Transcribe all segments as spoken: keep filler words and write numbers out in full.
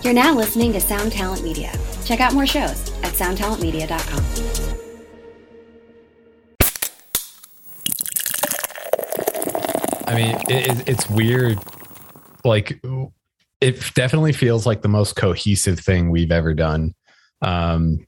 You're now listening to Sound Talent Media. Check out more shows at sound talent media dot com. I mean, it, it's weird. Like, it definitely feels like the most cohesive thing we've ever done. Um,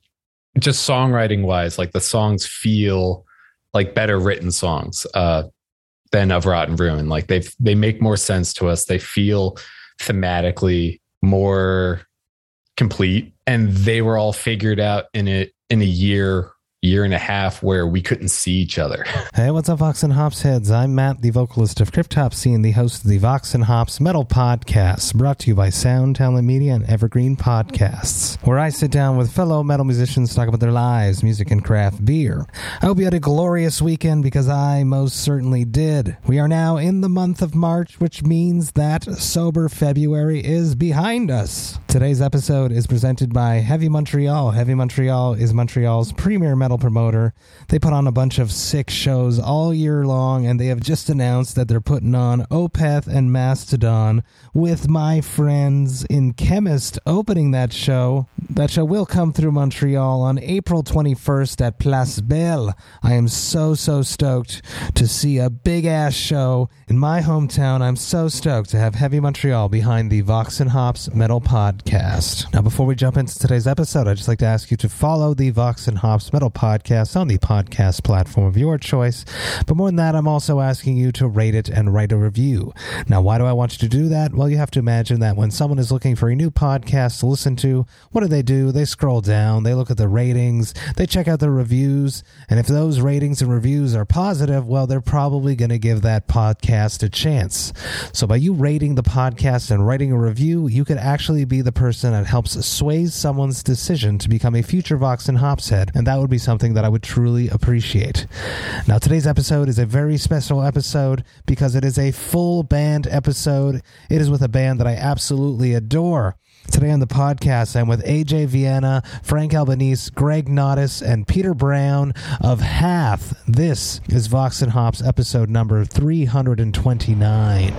just songwriting wise, like the songs feel like better written songs uh, than Of Rotten Ruin. Like they they make more sense to us. They feel thematically more complete, and they were all figured out in a in a year. year and a half where we couldn't see each other. Hey, what's up, Vox and Hops heads? I'm Matt, the vocalist of Cryptopsy and the host of the Vox and Hops Metal Podcast, brought to you by Sound Talent Media and Evergreen Podcasts, where I sit down with fellow metal musicians to talk about their lives, music, and craft beer. I hope you had a glorious weekend, because I most certainly did. We are now in the month of March, which means that sober February is behind us. Today's episode is presented by Heavy Montreal. Heavy Montreal is Montreal's premier metal promoter. They put on a bunch of sick shows all year long, and they have just announced that they're putting on Opeth and Mastodon, with my friends in Chemist opening that show. That show will come through Montreal on April twenty-first at Place Belle. I am so, so stoked to see a big-ass show in my hometown. I'm so stoked to have Heavy Montreal behind the Vox and Hops Metal Podcast. Now, before we jump into today's episode, I'd just like to ask you to follow the Vox and Hops Metal Podcast on the podcast platform of your choice. But more than that, I'm also asking you to rate it and write a review. Now, why do I want you to do that? Well, you have to imagine that when someone is looking for a new podcast to listen to, what do they do? They scroll down, they look at the ratings, they check out the reviews, and if those ratings and reviews are positive, well, they're probably going to give that podcast a chance. So by you rating the podcast and writing a review, you could actually be the person that helps sway someone's decision to become a future Vox and Hops head, and that would be something that I would truly appreciate. Now, today's episode is a very special episode because it is a full band episode. It is with a band that I absolutely adore. Today on the podcast, I'm with A J Vienna, Frank Albanese, Greg Nottis, and Peter Brown of Hath. This is Vox and Hops episode number three hundred twenty-nine.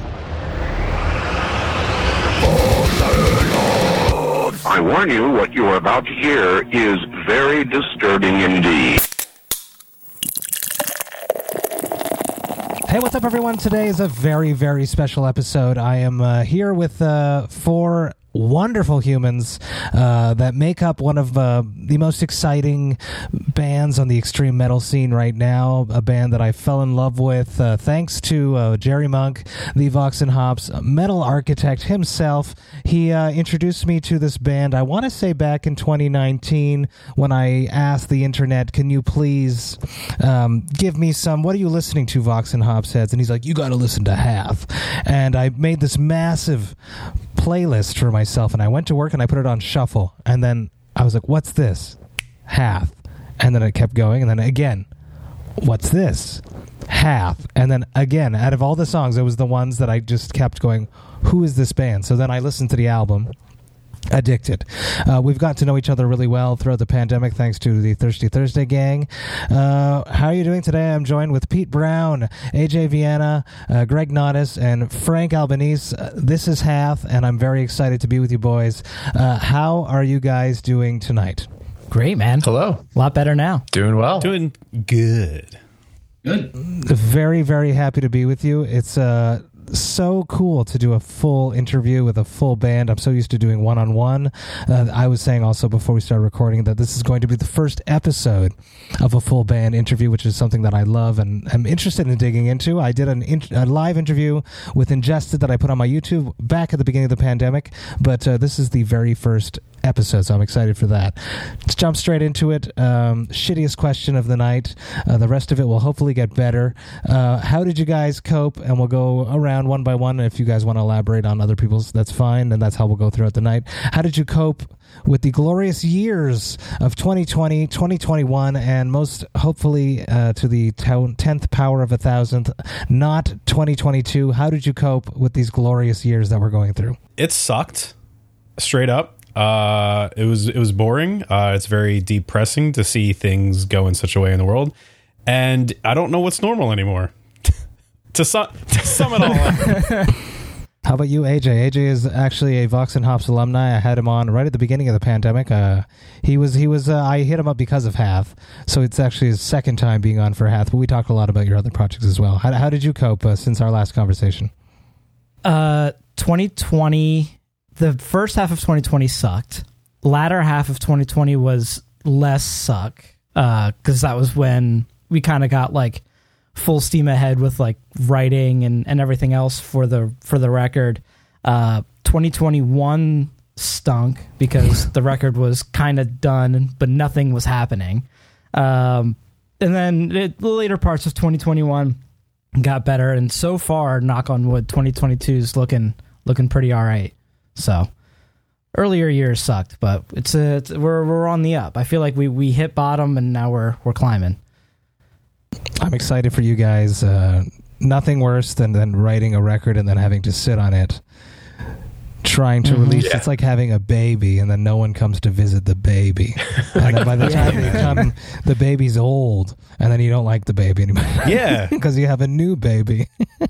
I warn you, what you are about to hear is very disturbing indeed. Hey, what's up, everyone? Today is a very, very special episode. I am uh, here with uh, four wonderful humans uh, that make up one of uh, the most exciting bands on the extreme metal scene right now, a band that I fell in love with uh, thanks to uh, Jerry Monk, the Vox and Hops metal architect himself. He uh, introduced me to this band, I want to say back in twenty nineteen, when I asked the internet, can you please um, give me some, what are you listening to, Vox and Hops heads? And he's like, you got to listen to Hath. And I made this massive playlist for myself, and I went to work and I put it on shuffle, and then I was like, what's this? Hath. And then it kept going, and then again, what's this? Hath. And then again, out of all the songs, it was the ones that I just kept going, who is this band? So then I listened to the album, Addicted. Uh, we've got to know each other really well throughout the pandemic, thanks to the Thirsty Thursday gang. Uh, how are you doing today? I'm joined with Pete Brown, A J Vienna, uh, Greg Nottis, and Frank Albanese. Uh, this is Hath, and I'm very excited to be with you boys. Uh, how are you guys doing tonight? Great, man. Hello. A lot better now. Doing well. Doing good. Good. Very, very happy to be with you. It's uh so cool to do a full interview with a full band. I'm so used to doing one-on-one. Uh, I was saying also before we started recording that this is going to be the first episode of a full band interview, which is something that I love and I'm interested in digging into. I did an in- a live interview with Ingested that I put on my YouTube back at the beginning of the pandemic, but uh, this is the very first episode, so I'm excited for that. Let's jump straight into it. Um, shittiest question of the night. Uh, the rest of it will hopefully get better. Uh, how did you guys cope? And we'll go around one by one. If you guys want to elaborate on other people's, that's fine, and that's how we'll go throughout the night. How did you cope with the glorious years of twenty twenty, twenty twenty-one, and most hopefully uh, to the tenth power of a thousandth, not twenty twenty-two? How did you cope with these glorious years that we're going through? It sucked, straight up. Uh, it was it was boring. Uh, it's very depressing to see things go in such a way in the world, and I don't know what's normal anymore. to, su- to sum it all up, How about you, A J? A J is actually a Vox and Hops alumni. I had him on right at the beginning of the pandemic. Uh, he was, he was. Uh, I hit him up because of Hath, so it's actually his second time being on for Hath. But we talked a lot about your other projects as well. How, how did you cope uh, since our last conversation? Uh, twenty twenty. The first half of twenty twenty sucked. Latter half of twenty twenty was less suck because uh, that was when we kind of got like full steam ahead with like writing and, and everything else for the for the record. Uh, twenty twenty-one stunk because the record was kind of done, but nothing was happening. Um, and then it, the later parts of twenty twenty-one got better, and so far, knock on wood, twenty twenty-two is looking looking pretty all right. So earlier years sucked, but it's, a, it's we're we're on the up. I feel like we, we hit bottom and now we're we're climbing. I'm excited for you guys. Uh, nothing worse than, than writing a record and then having to sit on it, trying to mm-hmm. release. Yeah. It's like having a baby and then no one comes to visit the baby. And then by the time they come, the baby's old, and then you don't like the baby anymore. Yeah, because you have a new baby.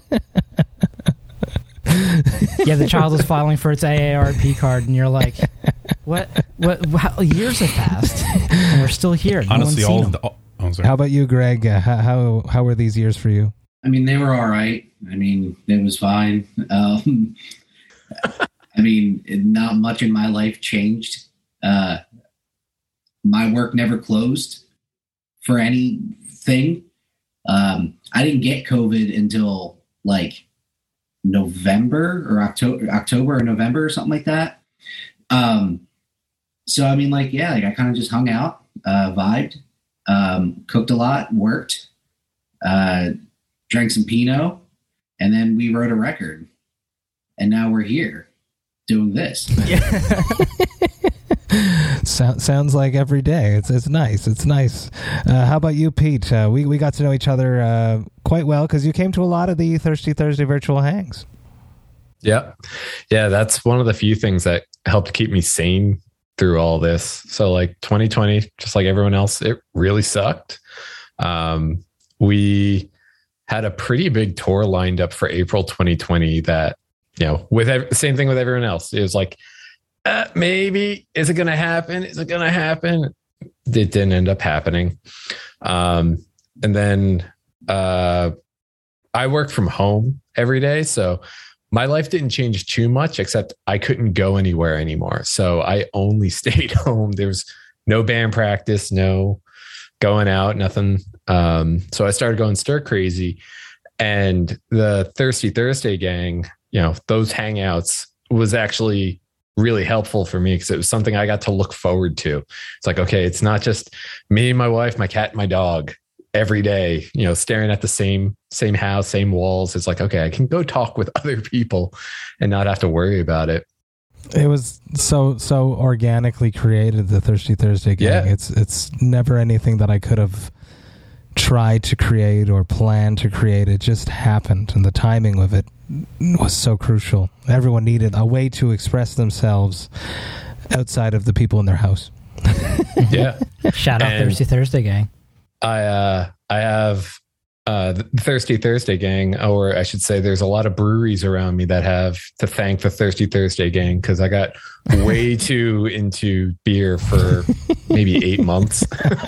Yeah, the child is filing for its A A R P card, and you're like, "What? What? How, years have passed, and we're still here." No Honestly, all of the. Oh, I'm sorry. How about you, Greg? Uh, how, how how were these years for you? I mean, they were all right. I mean, it was fine. Um, I mean, not much in my life changed. Uh, my work never closed for anything. Um, I didn't get COVID until like November or October, October or November or something like that. Um, so I mean, like, yeah, like I kind of just hung out, uh, vibed, um, cooked a lot, worked, uh, drank some Pinot, and then we wrote a record, and now we're here doing this. Yeah. so, sounds like every day. It's it's nice. It's nice. Uh, how about you, Pete? Uh, we we got to know each other uh, quite well because you came to a lot of the Thirsty Thursday virtual hangs. Yeah, yeah. That's one of the few things that helped keep me sane through all this. So, like twenty twenty, just like everyone else, it really sucked. Um, we had a pretty big tour lined up for April twenty twenty that, you know, with ev- same thing with everyone else. It was like, uh, maybe, is it going to happen? Is it going to happen? It didn't end up happening. Um, and then uh, I worked from home every day. So my life didn't change too much, except I couldn't go anywhere anymore. So I only stayed home. There was no band practice, no going out, nothing. Um, so I started going stir crazy, and the Thirsty Thursday gang, you know, those hangouts was actually really helpful for me because it was something I got to look forward to. It's like, okay, it's not just me and my wife, my cat, and my dog every day, you know, staring at the same, same house, same walls. It's like, okay, I can go talk with other people and not have to worry about it. It was so, so organically created, the Thirsty Thursday gang. Yeah. It's, it's never anything that I could have tried to create or plan to create. It just happened, and the timing of it was so crucial. Everyone needed a way to express themselves outside of the people in their house. Yeah. Shout out and Thirsty Thursday gang. I uh, I have uh, the Thirsty Thursday gang, or I should say, there's a lot of breweries around me that have to thank the Thirsty Thursday gang because I got way too into beer for maybe eight months.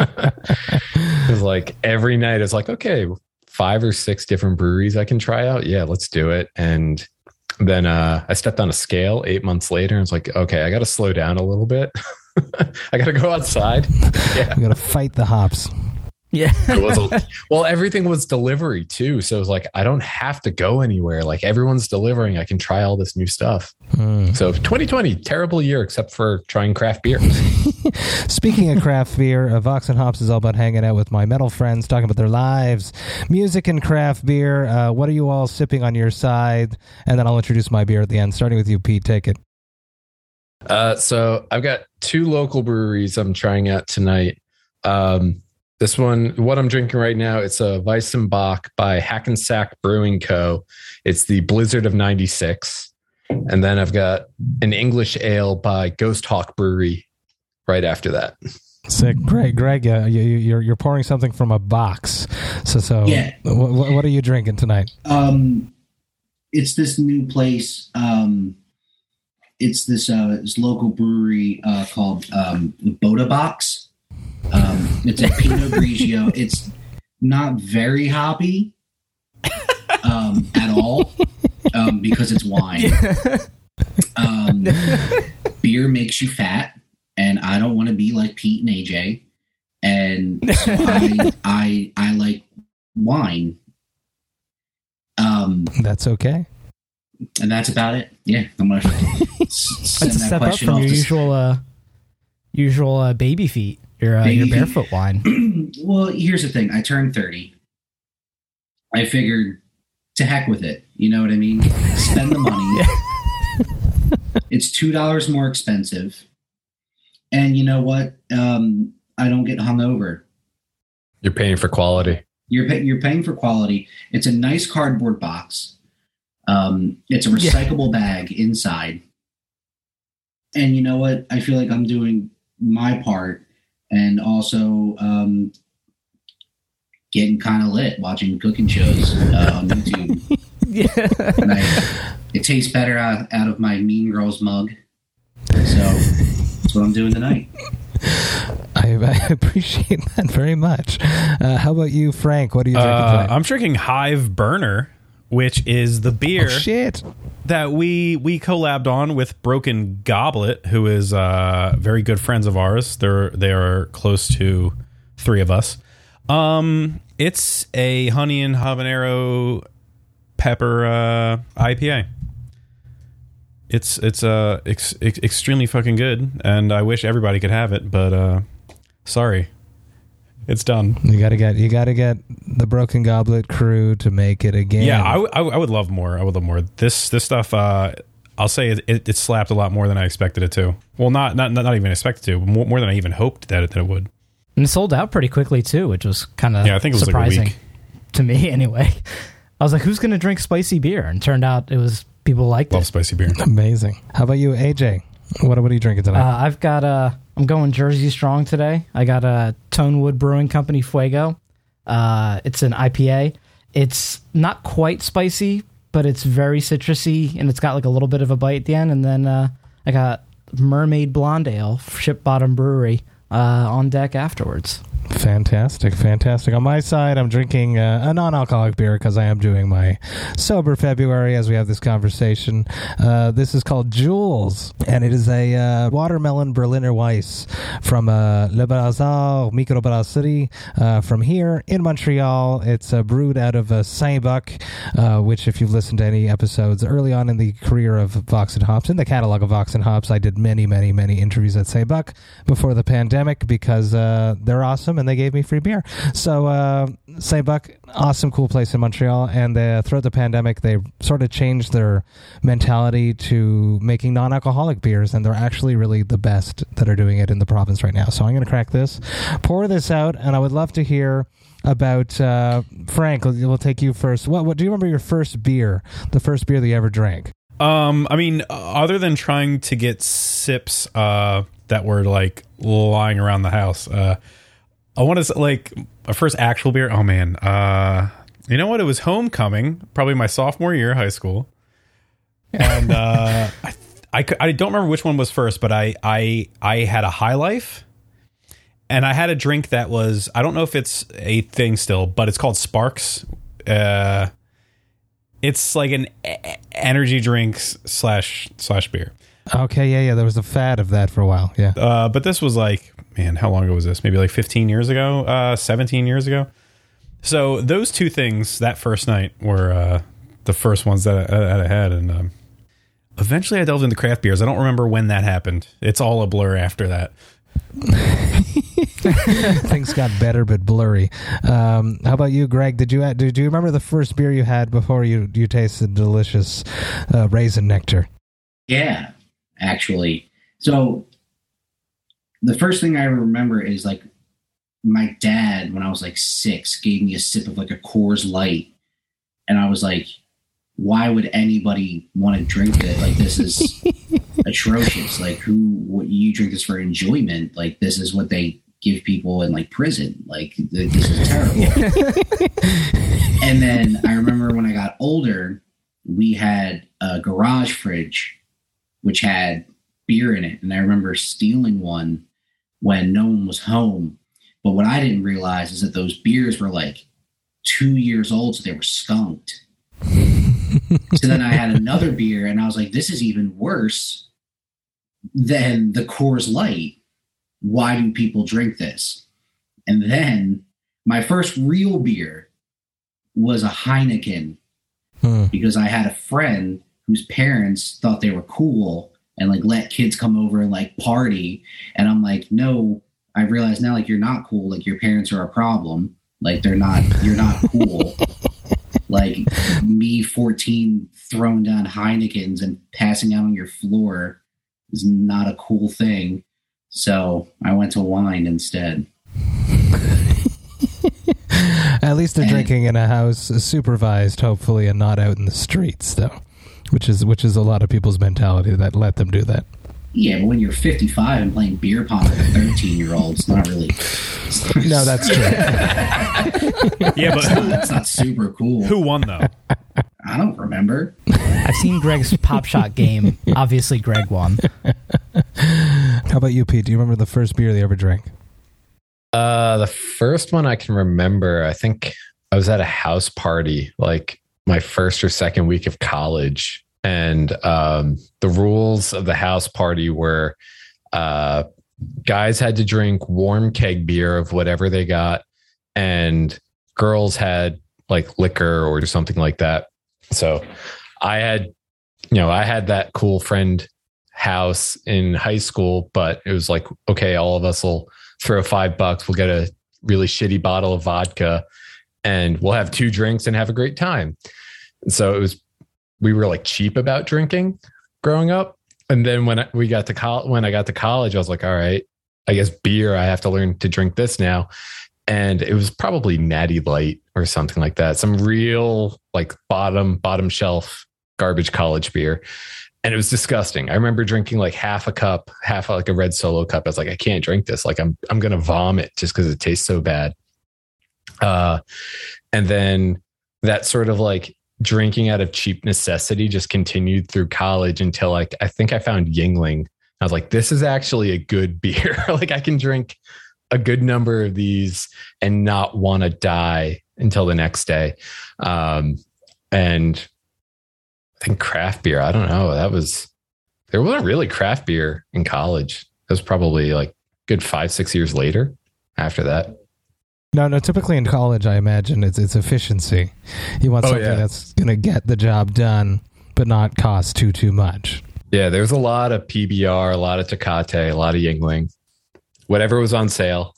It was like every night it's like, okay, five or six different breweries I can try out. Yeah, let's do it. And then uh, I stepped on a scale eight months later and it's like, okay, I got to slow down a little bit. I got to go outside. Yeah. You got to fight the hops. Yeah. It was a, well, everything was delivery too. So it was like, I don't have to go anywhere. Like everyone's delivering. I can try all this new stuff. Hmm. So twenty twenty, terrible year, except for trying craft beer. Speaking of craft beer, uh, Vox and Hops is all about hanging out with my metal friends, talking about their lives, music, and craft beer. Uh, what are you all sipping on your side? And then I'll introduce my beer at the end. Starting with you, Pete. Take it. Uh, so I've got two local breweries I'm trying out tonight. Um, This one, what I'm drinking right now, it's a Weissenbach by Hackensack Brewing Co. It's the Blizzard of ninety-six. And then I've got an English ale by Ghost Hawk Brewery right after that. Sick. Greg, Greg, uh, you, you're you're pouring something from a box. So, so yeah. What, what are you drinking tonight? Um, it's this new place. Um, it's this, uh, this local brewery uh, called um, Boda Box. Um, it's a Pinot Grigio. It's not very hoppy um, at all um, because it's wine. Um, beer makes you fat, and I don't want to be like Pete and A J. And so I, I, I like wine. Um, that's okay. And that's about it. Yeah, I'm gonna send That's a that step up question from off your to- usual, uh, usual uh, baby feet. Your uh, your Baby feet. barefoot wine. Well, here's the thing. I turned thirty. I figured, to heck with it. You know what I mean? Spend the money. It's two dollars more expensive. And you know what? Um, I don't get hungover. You're paying for quality. You're pay- you're paying for quality. It's a nice cardboard box. Um, it's a recyclable bag inside. And you know what? I feel like I'm doing my part, and also um, getting kind of lit watching cooking shows uh, on YouTube. Yeah. And I, it tastes better out, out of my Mean Girls mug. So that's what I'm doing tonight. I, I appreciate that very much. Uh, how about you, Frank? What are you drinking Uh, tonight? I'm drinking Hive Burner, which is the beer Oh, shit. that we we collabed on with Broken Goblet, who is uh, very good friends of ours. They're they are close to three of us. Um, it's a honey and habanero pepper uh, I P A. It's it's uh ex- ex- extremely fucking good, and I wish everybody could have it, but uh, sorry, it's done. You gotta get you gotta get the Broken Goblet crew to make it again. Yeah, I, w- I, w- I would love more. I would love more. This this stuff. Uh, I'll say it, it, it slapped a lot more than I expected it to. Well, not not not, not even expected to. But more, more than I even hoped that it, that it would. And it sold out pretty quickly too, which was kind of Yeah, I think it was like a surprising week. to me anyway. I was like, who's going to drink spicy beer? And turned out it was people liked Love it. spicy beer. Amazing. How about you, A J? What what are you drinking tonight? Uh, I've got uh I'm going Jersey Strong today. I got a Tonewood Brewing Company Fuego. Uh, it's an I P A. It's not quite spicy, but it's very citrusy, and it's got like a little bit of a bite at the end. And then uh, I got Mermaid Blonde Ale, Ship Bottom Brewery, uh, on deck afterwards. Fantastic, fantastic. On my side, I'm drinking uh, a non-alcoholic beer because I am doing my sober February as we have this conversation. Uh, this is called Jules, and it is a uh, watermelon Berliner Weiss from uh, Le Brassard Microbrasserie uh, from here in Montreal. It's uh, brewed out of uh, Saint-Buck, uh, which if you've listened to any episodes early on in the career of Vox and Hops, in the catalog of Vox and Hops, I did many, many, many interviews at Saint-Buck before the pandemic because uh, they're awesome and they gave me free beer. So uh, Saint-Buck, awesome, cool place in Montreal, and uh, throughout the pandemic they sort of changed their mentality to making non-alcoholic beers, and they're actually really the best that are doing it in the province right now. So I'm going to crack this, pour this out, and I would love to hear about uh, Frank. We'll, we'll take you first. What, what do you remember your first beer, the first beer that you ever drank? Um, I mean, other than trying to get sips uh, that were like lying around the house, uh, I want to say, like, my first actual beer. Oh man, uh, you know what? It was homecoming, probably my sophomore year of high school, and uh, I, I I don't remember which one was first, but I I I had a High Life, and I had a drink that was, I don't know if it's a thing still, but it's called Sparks. Uh, it's like an e- energy drink slash slash beer. Okay, yeah, yeah. There was a fad of that for a while. Yeah. Uh, but this was like, man, how long ago was this? Maybe like fifteen years ago, uh, seventeen years ago. So those two things that first night were uh, the first ones that I, that I had. And um, eventually I delved into craft beers. I don't remember when that happened. It's all a blur after that. Things got better but blurry. Um, how about you, Greg? Did you did you remember the first beer you had before you, you tasted delicious uh, raisin nectar? Yeah, actually. So the first thing I remember is like my dad, when I was like six, gave me a sip of like a Coors Light. And I was like, why would anybody want to drink it? Like, this is atrocious. Like, who, what, you drink this for enjoyment? Like, this is what they give people in like prison. Like, th- this is terrible. And then I remember when I got older, we had a garage fridge, which had beer in it. And I remember stealing one when no one was home. But what I didn't realize is that those beers were like two years old, so they were skunked. So then I had another beer, and I was like, this is even worse than the Coors Light. Why do people drink this? And then my first real beer was a Heineken, hmm. because I had a friend whose parents thought they were cool and like let kids come over and like party. And I'm like, no, I realize now, like, you're not cool. Like, your parents are a problem. Like, they're not, you're not cool. Like, me, fourteen, throwing down Heinekens and passing out on your floor is not a cool thing. So I went to wine instead. At least they're and, drinking in a house supervised, hopefully, and not out in the streets, though, which is which is a lot of people's mentality that let them do that. Yeah, but when you're fifty-five and playing beer pong with a thirteen-year-old, it's not really... It's not, no, that's true. Yeah, but... It's not, it's not super cool. Who won, though? I don't remember. I've seen Greg's Pop Shot game. Obviously, Greg won. How about you, Pete? Do you remember the first beer they ever drank? Uh, the first one I can remember, I think I was at a house party, like my first or second week of college. And um, the rules of the house party were uh, guys had to drink warm keg beer of whatever they got, and girls had like liquor or something like that. So I had, you know, I had that cool friend house in high school, but it was like, okay, all of us will throw five bucks. We'll get a really shitty bottle of vodka and we'll have two drinks and have a great time. And so it was, we were like cheap about drinking growing up. And then when we got to college, when I got to college, I was like, all right, I guess beer, I have to learn to drink this now. And it was probably Natty Light or something like that. Some real like bottom, bottom shelf garbage college beer. And it was disgusting. I remember drinking like half a cup, half like a red Solo cup. I was like, I can't drink this. Like I'm, I'm going to vomit just because it tastes so bad. Uh, and then that sort of like drinking out of cheap necessity just continued through college until like, I think I found Yuengling. I was like, this is actually a good beer. Like I can drink a good number of these and not want to die until the next day. Um, and I think craft beer, I don't know. That was, there wasn't really craft beer in college. It was probably like good five, six years later after that. No, no. Typically in college, I imagine it's it's efficiency. You want Oh, something yeah. that's going to get the job done, but not cost too too much. Yeah, there's a lot of P B R, a lot of Tecate, a lot of Yuengling, whatever was on sale.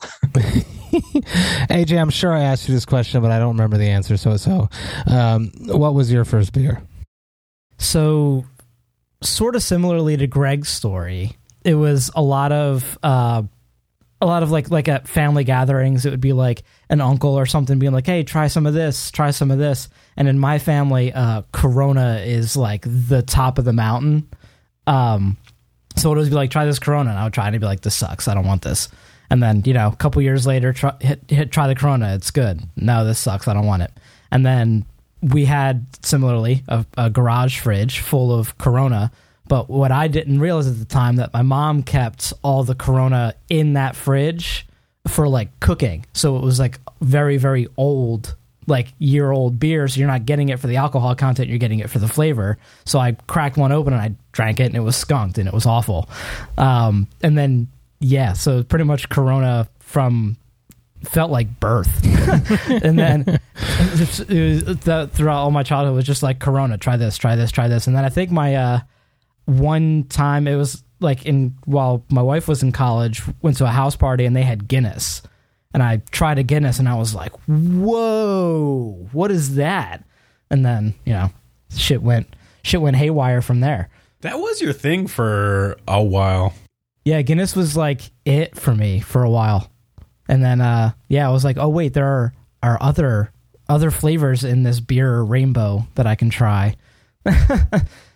A J, I'm sure I asked you this question, but I don't remember the answer. So, so, um, what was your first beer? So, sort of similarly to Greg's story, it was a lot of uh, a lot of like like at family gatherings. It would be like an uncle or something being like, "Hey, try some of this, try some of this." And in my family, uh, Corona is like the top of the mountain. Um, so it would be like, "Try this Corona," and I would try and I'd be like, "This sucks. I don't want this." And then, you know, a couple years later, try, hit, hit try the Corona. It's good. No, this sucks. I don't want it. And then we had similarly a, a garage fridge full of Corona. But what I didn't realize at the time that my mom kept all the Corona in that fridge for like cooking. So it was like very, very old, like year old beer. So you're not getting it for the alcohol content. You're getting it for the flavor. So I cracked one open and I drank it and it was skunked and it was awful. Um, and then, yeah, so pretty much Corona from felt like birth. And then it was, it was, the, throughout all my childhood was just like Corona, try this, try this, try this. And then I think my, uh, one time it was like in while my wife was in college, went to a house party and they had Guinness, and I tried a Guinness and I was like, whoa, what is that? And then, you know, shit went shit went haywire from there. That was your thing for a while. Yeah, Guinness was like it for me for a while. And then uh yeah, I was like, oh wait, there are, are other other flavors in this beer rainbow that I can try.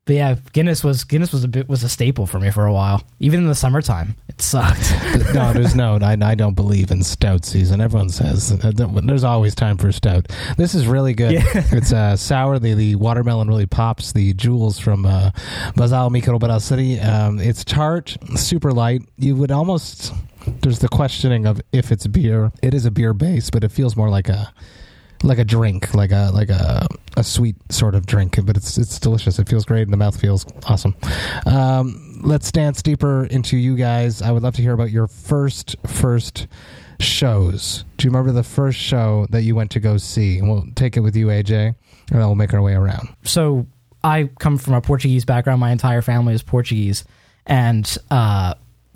But yeah, Guinness was Guinness was a bit was a staple for me for a while. Even in the summertime, it sucked. No, there's no. I, I don't believe in stout season. Everyone says uh, there's always time for stout. This is really good. Yeah. It's uh, sour. The the watermelon really pops. The jewels from uh, Bazal Microbrasserie City. Um, it's tart, super light. You would almost. There's the questioning of if it's beer. It is a beer base, but it feels more like a. Like a drink, like a like a a sweet sort of drink, but it's it's delicious. It feels great, and the mouth feels awesome. Um, let's dance deeper into you guys. I would love to hear about your first first shows. Do you remember the first show that you went to go see? And we'll take it with you, A J, and then we'll make our way around. So I come from a Portuguese background. My entire family is Portuguese, and uh,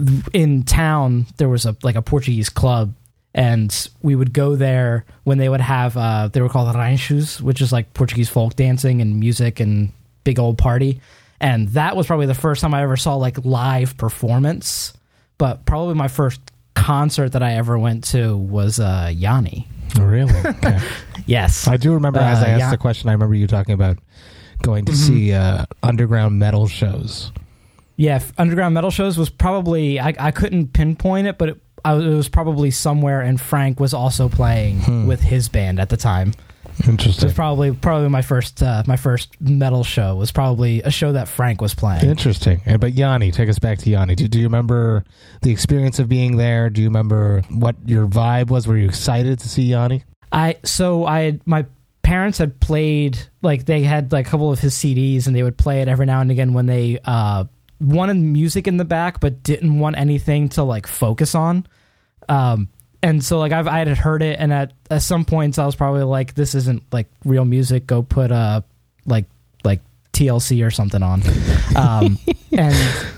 in town there was a like a Portuguese club. And we would go there when they would have, uh, they were called ranchos, which is like Portuguese folk dancing and music and big old party. And that was probably the first time I ever saw like live performance. But probably my first concert that I ever went to was uh, Yanni. Oh, really? Okay. Yes. I do remember, as uh, I asked yeah. the question, I remember you talking about going to mm-hmm. see uh, underground metal shows. Yeah, underground metal shows was probably, I, I couldn't pinpoint it, but it I, it was probably somewhere, and Frank was also playing hmm. with his band at the time. Interesting. It was probably probably my first uh, my first metal show was probably a show that Frank was playing. Interesting. But Yanni, take us back to Yanni. Do, do you remember the experience of being there? Do you remember what your vibe was? Were you excited to see Yanni? I so I had, my parents had played, like they had like a couple of his C Ds, and they would play it every now and again when they uh, wanted music in the back, but didn't want anything to like focus on. Um, and so like I've, I had heard it, and at, at some points I was probably like, this isn't like real music. Go put uh like, like T L C or something on. Um, and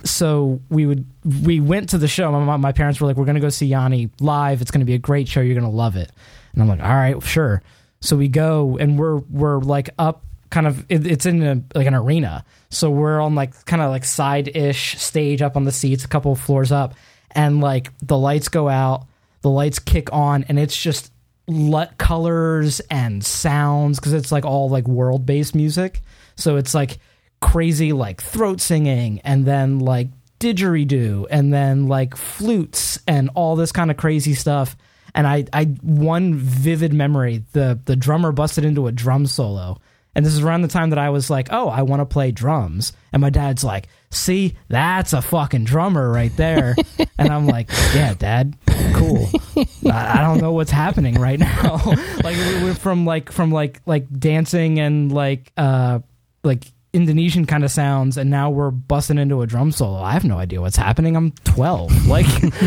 so we would, we went to the show. My, my parents were like, we're going to go see Yanni live. It's going to be a great show. You're going to love it. And I'm like, all right, sure. So we go, and we're, we're like up kind of, it, it's in a, like an arena. So we're on like kind of like side-ish stage up on the seats, a couple of floors up, and like the lights go out, the lights kick on, and it's just LUT colors and sounds, because it's like all like world-based music. So it's like crazy like throat singing, and then like didgeridoo, and then like flutes and all this kind of crazy stuff. And I, I one vivid memory, the the drummer busted into a drum solo. And this is around the time that I was like, oh, I want to play drums. And my dad's like, see, that's a fucking drummer right there. And I'm like, yeah, Dad, cool. I, I don't know what's happening right now. Like we we're from like from like like dancing and like uh like Indonesian kind of sounds, and now we're busting into a drum solo. I have no idea what's happening. I'm twelve. Like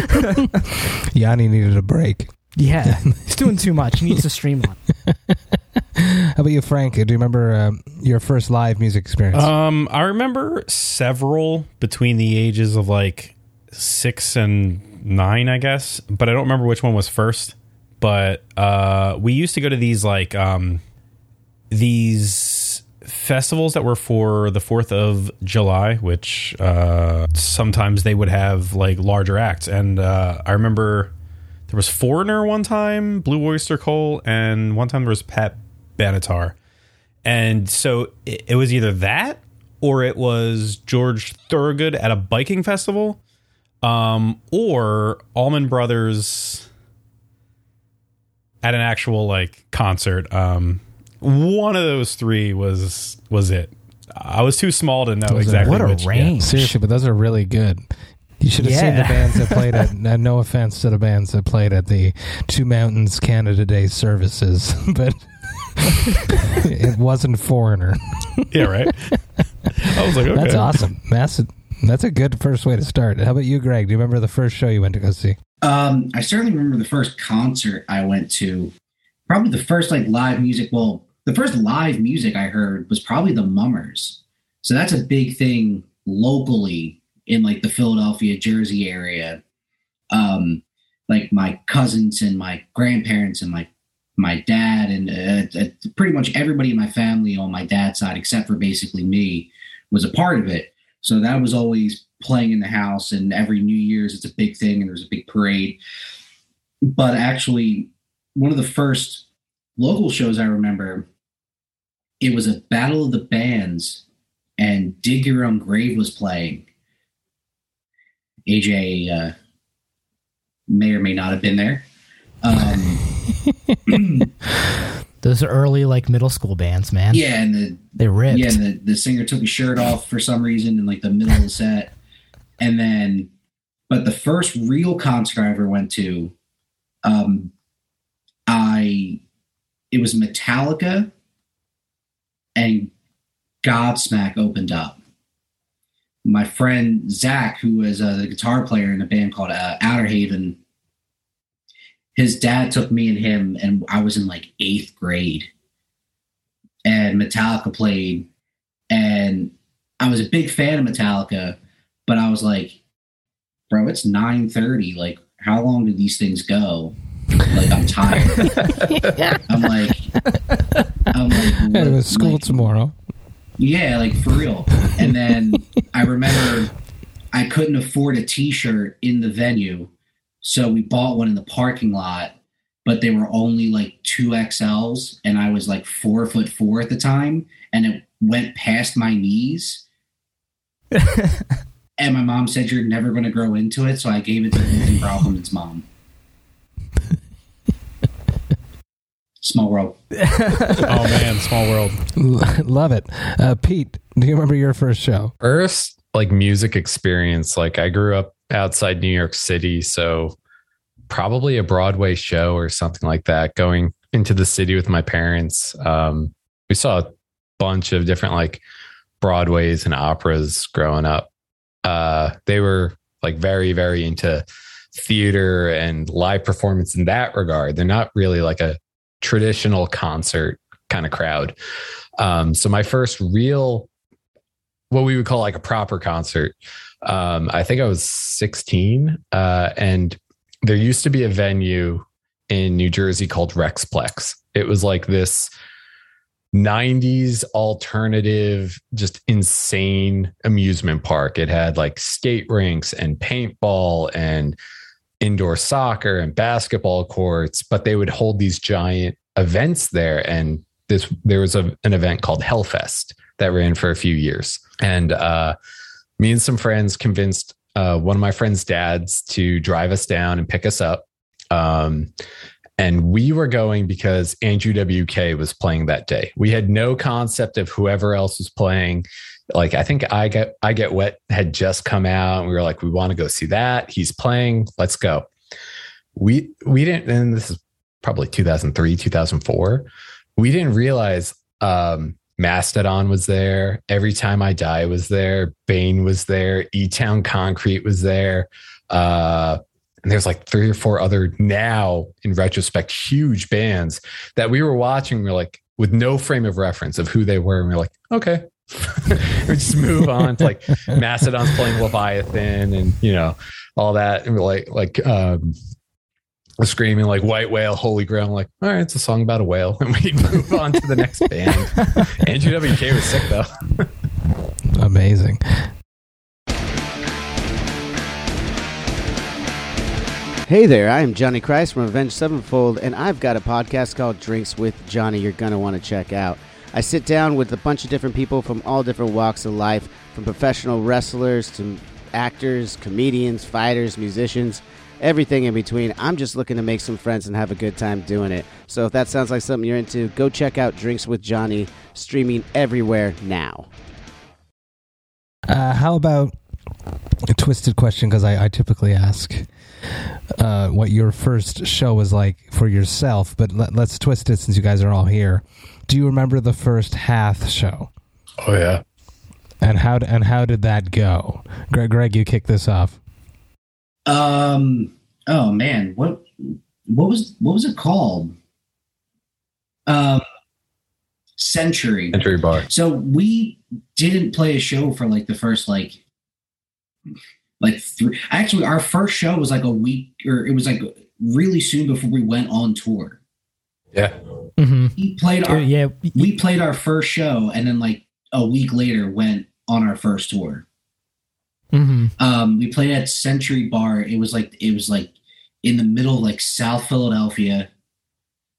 Yanni needed a break. Yeah, he's doing too much. He needs to streamline. How about you, Frank? Do you remember uh, your first live music experience? Um, I remember several between the ages of like six and nine, I guess, but I don't remember which one was first. But uh, we used to go to these like um, these festivals that were for the fourth of July, which uh, sometimes they would have like larger acts. And uh, I remember there was Foreigner one time, Blue Oyster Cult, and one time there was Pat Benatar. And so it, it was either that or it was George Thorogood at a biking festival, um, or Allman Brothers at an actual like concert. Um, one of those three was was it. I was too small to know those exactly. Are, what a which, range! Yeah, seriously, but those are really good. You should have yeah. seen the bands that played at. Uh, no offense to the bands that played at the Two Mountains Canada Day services, but it wasn't Foreigner. Yeah, right. I was like, okay. That's awesome. That's a, that's a good first way to start. How about you, Greg? Do you remember the first show you went to go see? Um, I certainly remember the first concert I went to. Probably the first like live music. Well, the first live music I heard was probably the Mummers. So that's a big thing locally in like the Philadelphia, Jersey area. Um, like my cousins and my grandparents and my my dad and uh, uh, pretty much everybody in my family on my dad's side, except for basically me, was a part of it. So that was always playing in the house, and every New Year's it's a big thing and there's a big parade. But actually, one of the first local shows I remember, it was a Battle of the Bands and Dig Your Own Grave was playing. A J uh, may or may not have been there. Um, Those are early, like, middle school bands, man. yeah, and the They ripped. yeah, and the, the singer took his shirt off for some reason in like the middle of the set, and then, but the first real concert I ever went to, um, I it was Metallica, and Godsmack opened up. My friend Zach, who was uh, the guitar player in a band called uh, Outer Haven, his dad took me and him, and I was in like eighth grade, and Metallica played, and I was a big fan of Metallica, but I was like, bro, it's nine thirty. Like, how long do these things go? Like, I'm tired. I'm like, I'm like, It was school like, tomorrow. yeah, like for real. And then I remember I couldn't afford a t-shirt in the venue, so we bought one in the parking lot, but they were only like two X Ls, and I was like four foot four at the time, and it went past my knees. And my mom said, "You're never going to grow into it," so I gave it to Ethan Brauchman's mom. Small world. Oh man, small world. Love it. Uh, Pete, do you remember your first show? First, like music experience, like I grew up outside New York City, so probably a Broadway show or something like that. Going into the city with my parents, um, we saw a bunch of different like Broadways and operas growing up. Uh, they were like very, very into theater and live performance in that regard. They're not really like a traditional concert kind of crowd. Um, so my first real, what we would call like a proper concert, um, I think I was sixteen, uh, and there used to be a venue in New Jersey called Rexplex. It was like this nineties alternative, just insane amusement park. It had like skate rinks and paintball and indoor soccer and basketball courts, but they would hold these giant events there. And this, there was a, an event called Hellfest that ran for a few years. And uh, me and some friends convinced uh, one of my friend's dads to drive us down and pick us up. Um, and we were going because Andrew W K was playing that day. We had no concept of whoever else was playing. Like, I think I Get I Get Wet had just come out, and we were like, we want to go see that. He's playing. Let's go. We we didn't, and this is probably two thousand three, two thousand four. We didn't realize um, Mastodon was there. Every Time I Die was there. Bane was there. E-Town Concrete was there. Uh, and there's like three or four other, now in retrospect, huge bands that we were watching. We we're like, with no frame of reference of who they were. And we we're like, okay. We just move on to like Mastodon's playing Leviathan and, you know, all that. And we're like, like, um, screaming like White Whale, Holy Grail. I'm like, all right, it's a song about a whale. And we move on to the next band. Andrew W K was sick though. Amazing. Hey there, I am Johnny Christ from Avenged Sevenfold, and I've got a podcast called Drinks with Johnny you're going to want to check out. I sit down with a bunch of different people from all different walks of life, from professional wrestlers to actors, comedians, fighters, musicians, everything in between. I'm just looking to make some friends and have a good time doing it. So if that sounds like something you're into, go check out Drinks with Johnny, streaming everywhere now. Uh, how about a twisted question, because I, I typically ask uh, what your first show was like for yourself, but let, let's twist it since you guys are all here. Do you remember the first Hath show? Oh yeah. And how and how did that go? Greg, Greg, you kick this off. Um. Oh man, what what was what was it called? Um. Century. Century Bar. So we didn't play a show for like the first like like three. Actually, our first show was like a week, or it was like really soon before we went on tour. Yeah. Mm-hmm. We played our yeah. we played our first show, and then like a week later went on our first tour. Mm-hmm. Um, we played at Century Bar. It was like it was like in the middle of like South Philadelphia,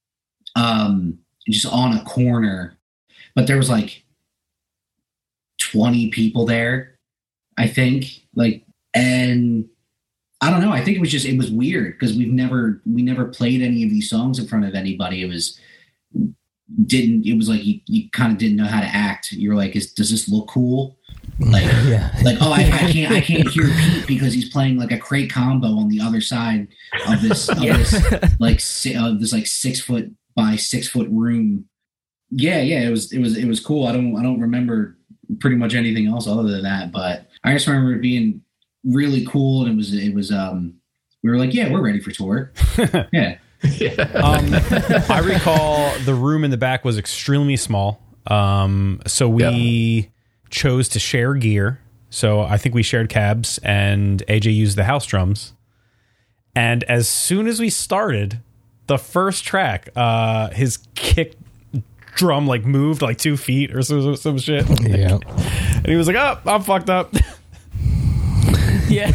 um, just on a corner. But there was like twenty people there, I think. Like, and I don't know. I think it was just, it was weird because we've never, we never played any of these songs in front of anybody. It was, didn't, it was like, you, you kind of didn't know how to act. You're like, is, does this look cool? Like, Yeah. like, oh, I, I can't, I can't hear Pete because he's playing like a crate combo on the other side of this, of Yeah. this, like, si- uh, this like six foot by six foot room. Yeah. Yeah. It was, it was, it was cool. I don't, I don't remember pretty much anything else other than that, but I just remember it being really cool. And it was, it was, um, we were like, yeah, we're ready for tour. Yeah. um, I recall the room in the back was extremely small. Um, so we Yep. chose to share gear. So I think we shared cabs and A J used the house drums. And as soon as we started the first track, uh, his kick drum like moved like two feet or some, some shit. Yeah. And he was like, oh, I'm fucked up. Yeah.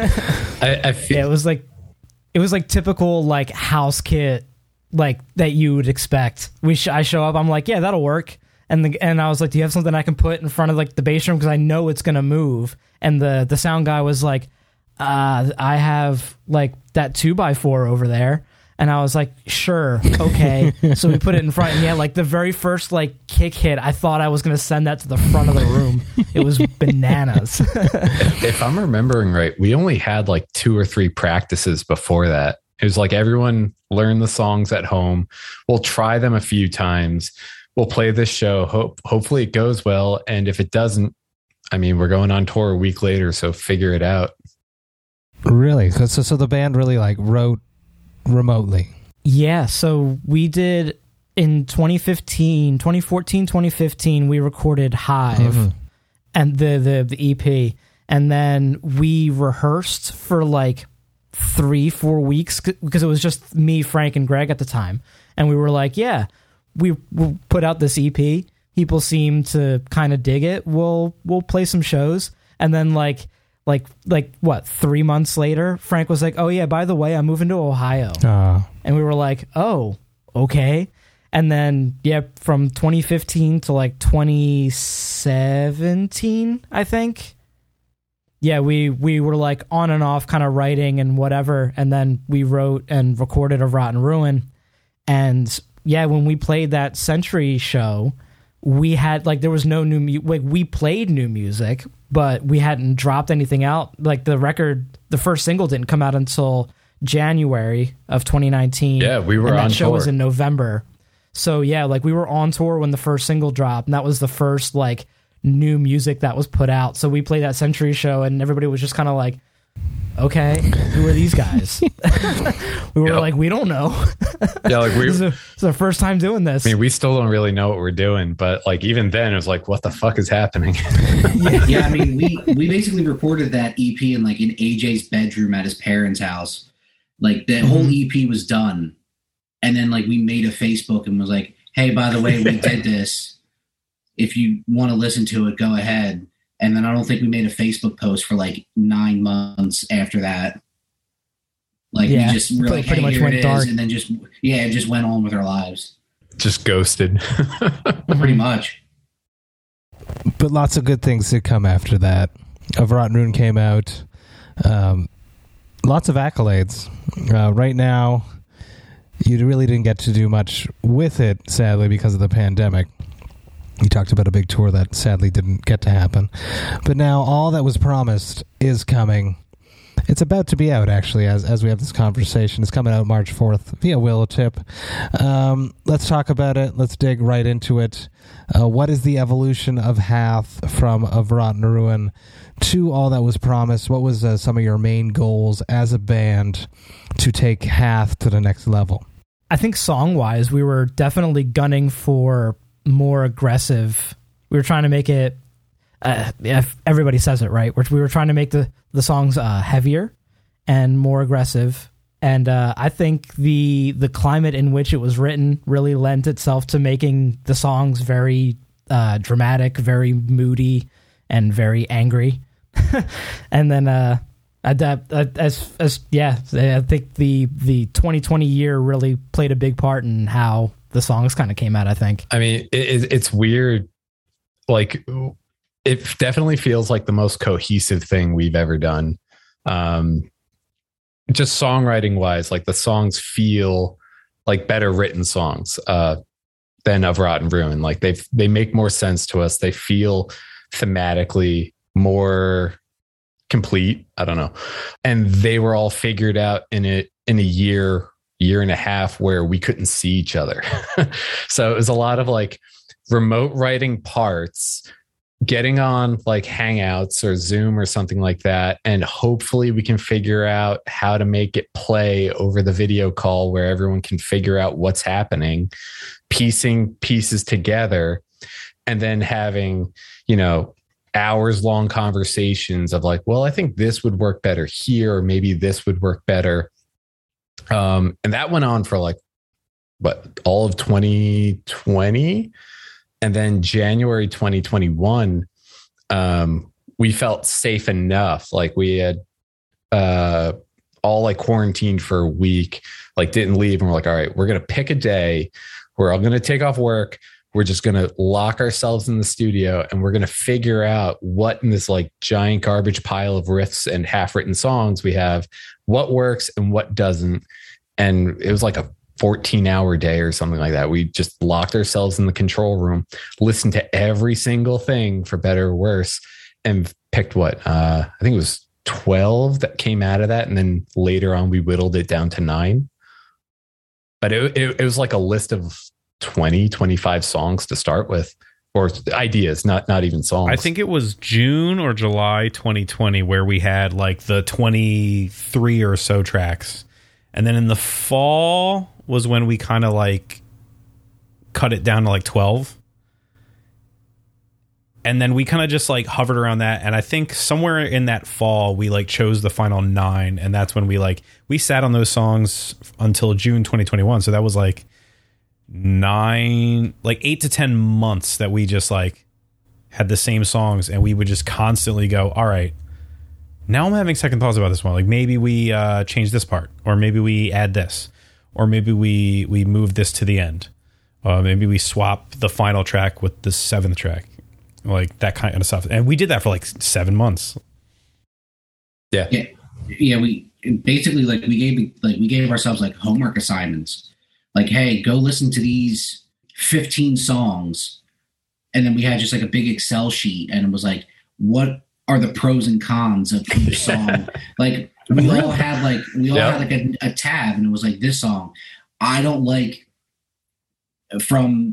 I, I feel Yeah, it was like it was like typical like house kit like that you would expect. We sh- I show up, I'm like, yeah, that'll work. And the, and I was like, do you have something I can put in front of like the bass drum because I know it's gonna move? And the the sound guy was like, uh, I have like that two by four over there. And I was like, sure, okay. So we put it in front, and yeah, like the very first like kick hit, I thought I was gonna send that to the front of the room. It was bananas. if I'm remembering right, we only had like two or three practices before that. It was like everyone learn the songs at home. We'll try them a few times. We'll play this show. Hope hopefully it goes well. And if it doesn't, I mean, we're going on tour a week later, so figure it out. Really? So, so, so the band really like wrote remotely. Yeah, so we did in twenty fifteen, twenty fourteen, twenty fifteen, we recorded Hive Mhm. and the, the the E P, and then we rehearsed for like three, four weeks because it was just me, Frank, and Greg at the time, and we were like, yeah, we we'll put out this E P. People seem to kind of dig it. We'll we'll play some shows, and then like. Like, like what, three months later, Frank was like, oh, yeah, by the way, I'm moving to Ohio. Uh, And we were like, oh, okay. And then, yeah, from twenty fifteen to like twenty seventeen, I think. Yeah, we, we were like on and off kind of writing and whatever. And then we wrote and recorded a Rotten Ruin. And yeah, when we played that Century show, we had like, there was no new music. Like, we played new music, but we hadn't dropped anything out. Like the record, the first single didn't come out until January of twenty nineteen. Yeah, we were and that on show tour. was in November. So yeah, like we were on tour when the first single dropped, and that was the first like new music that was put out. So we played that Century show, and everybody was just kind of like, okay, who are these guys? We were Yep. like, we don't know. Yeah, like we. This is, a, this is our first time doing this. I mean, we still don't really know what we're doing, but like even then, it was like, what the fuck is happening? Yeah, I mean, we we basically recorded that E P in like in A J's bedroom at his parents' house. Like the whole E P was done, and then like we made a Facebook and was like, "Hey, by the way, we did this. If you want to listen to it, go ahead." And then I don't think we made a Facebook post for like nine months after that. Like Yeah, we just were pretty- like, pretty "Hey, much here went it is," dark. and then just yeah, it just went on with our lives, Just ghosted. pretty much. but lots of good things did come after that. Of Rotten Rune came out. Um, lots of accolades. Uh, right now, you really didn't get to do much with it, sadly, because of the pandemic. You talked about a big tour that sadly didn't get to happen. But now all that was promised is coming. It's about to be out, actually, as as we have this conversation. It's coming out March fourth via Willow Tip. Um, let's talk about it. Let's dig right into it. Uh, what is the evolution of Hath from Of Rotten Ruin to all that was promised? What was uh, some of your main goals as a band to take Hath to the next level? I think song-wise, we were definitely gunning for more aggressive. We were trying to make it, uh, if everybody says it right, we were trying to make the, the songs uh, heavier and more aggressive. And uh, I think the the climate in which it was written really lent itself to making the songs very uh, dramatic, very moody, and very angry. And then uh, adapt, uh, as as yeah, I think the the twenty twenty year really played a big part in how the songs kind of came out. I think. I mean, it, it, it's weird. Like it definitely feels like the most cohesive thing we've ever done. Um, just songwriting wise, like the songs feel like better written songs uh, than Of Rotten Ruin. Like they they make more sense to us. They feel thematically more complete. I don't know. And they were all figured out in it in a year, year and a half where we couldn't see each other. So it was a lot of like remote writing parts, getting on like Hangouts or Zoom or something like that. And hopefully we can figure out how to make it play over the video call where everyone can figure out what's happening, piecing pieces together, and then having, you know, hours long conversations of like, well, I think this would work better here, or maybe this would work better. Um, and that went on for like, what, all of twenty twenty. And then January twenty twenty-one, um, we felt safe enough. Like we had uh, all like quarantined for a week, like didn't leave. And we're like, all right, we're going to pick a day. We're all going to take off work. We're just going to lock ourselves in the studio and we're going to figure out what in this like giant garbage pile of riffs and half written songs we have, what works and what doesn't. And it was like a fourteen hour day or something like that. We just locked ourselves in the control room, listened to every single thing for better or worse, and picked what? Uh, I think it was twelve that came out of that. And then later on, we whittled it down to nine. But it, it, it was like a list of twenty, twenty-five songs to start with, or ideas, not, not even songs. I think it was June or July twenty twenty where we had like the twenty-three or so tracks. And then in the fall was when we kind of like cut it down to like twelve. And then we kind of just like hovered around that. And I think somewhere in that fall, we like chose the final nine. And that's when we like, we sat on those songs until June twenty twenty-one. So that was like nine, like eight to ten months that we just like had the same songs. And we would just constantly go, all right, now I'm having second thoughts about this one. Like maybe we uh, change this part, or maybe we add this, or maybe we we move this to the end. Uh, maybe we swap the final track with the seventh track, like that kind of stuff. And we did that for like seven months. Yeah, yeah, yeah. We basically like we gave like we gave ourselves like homework assignments. Like, hey, go listen to these fifteen songs, and then we had just like a big Excel sheet, and it was like, what are the pros and cons of each song? Like we all had like we all yep. had like a, a tab, and it was like, this song I don't like from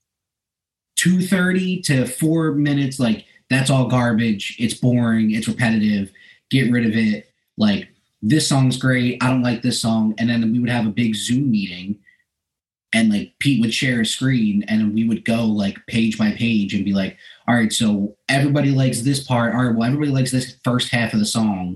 two thirty to four minutes. Like that's all garbage. It's boring. It's repetitive. Get rid of it. Like this song's great. I don't like this song. And then we would have a big Zoom meeting, and like Pete would share a screen, and we would go like page by page and be like, all right, so everybody likes this part. All right, well, everybody likes this first half of the song.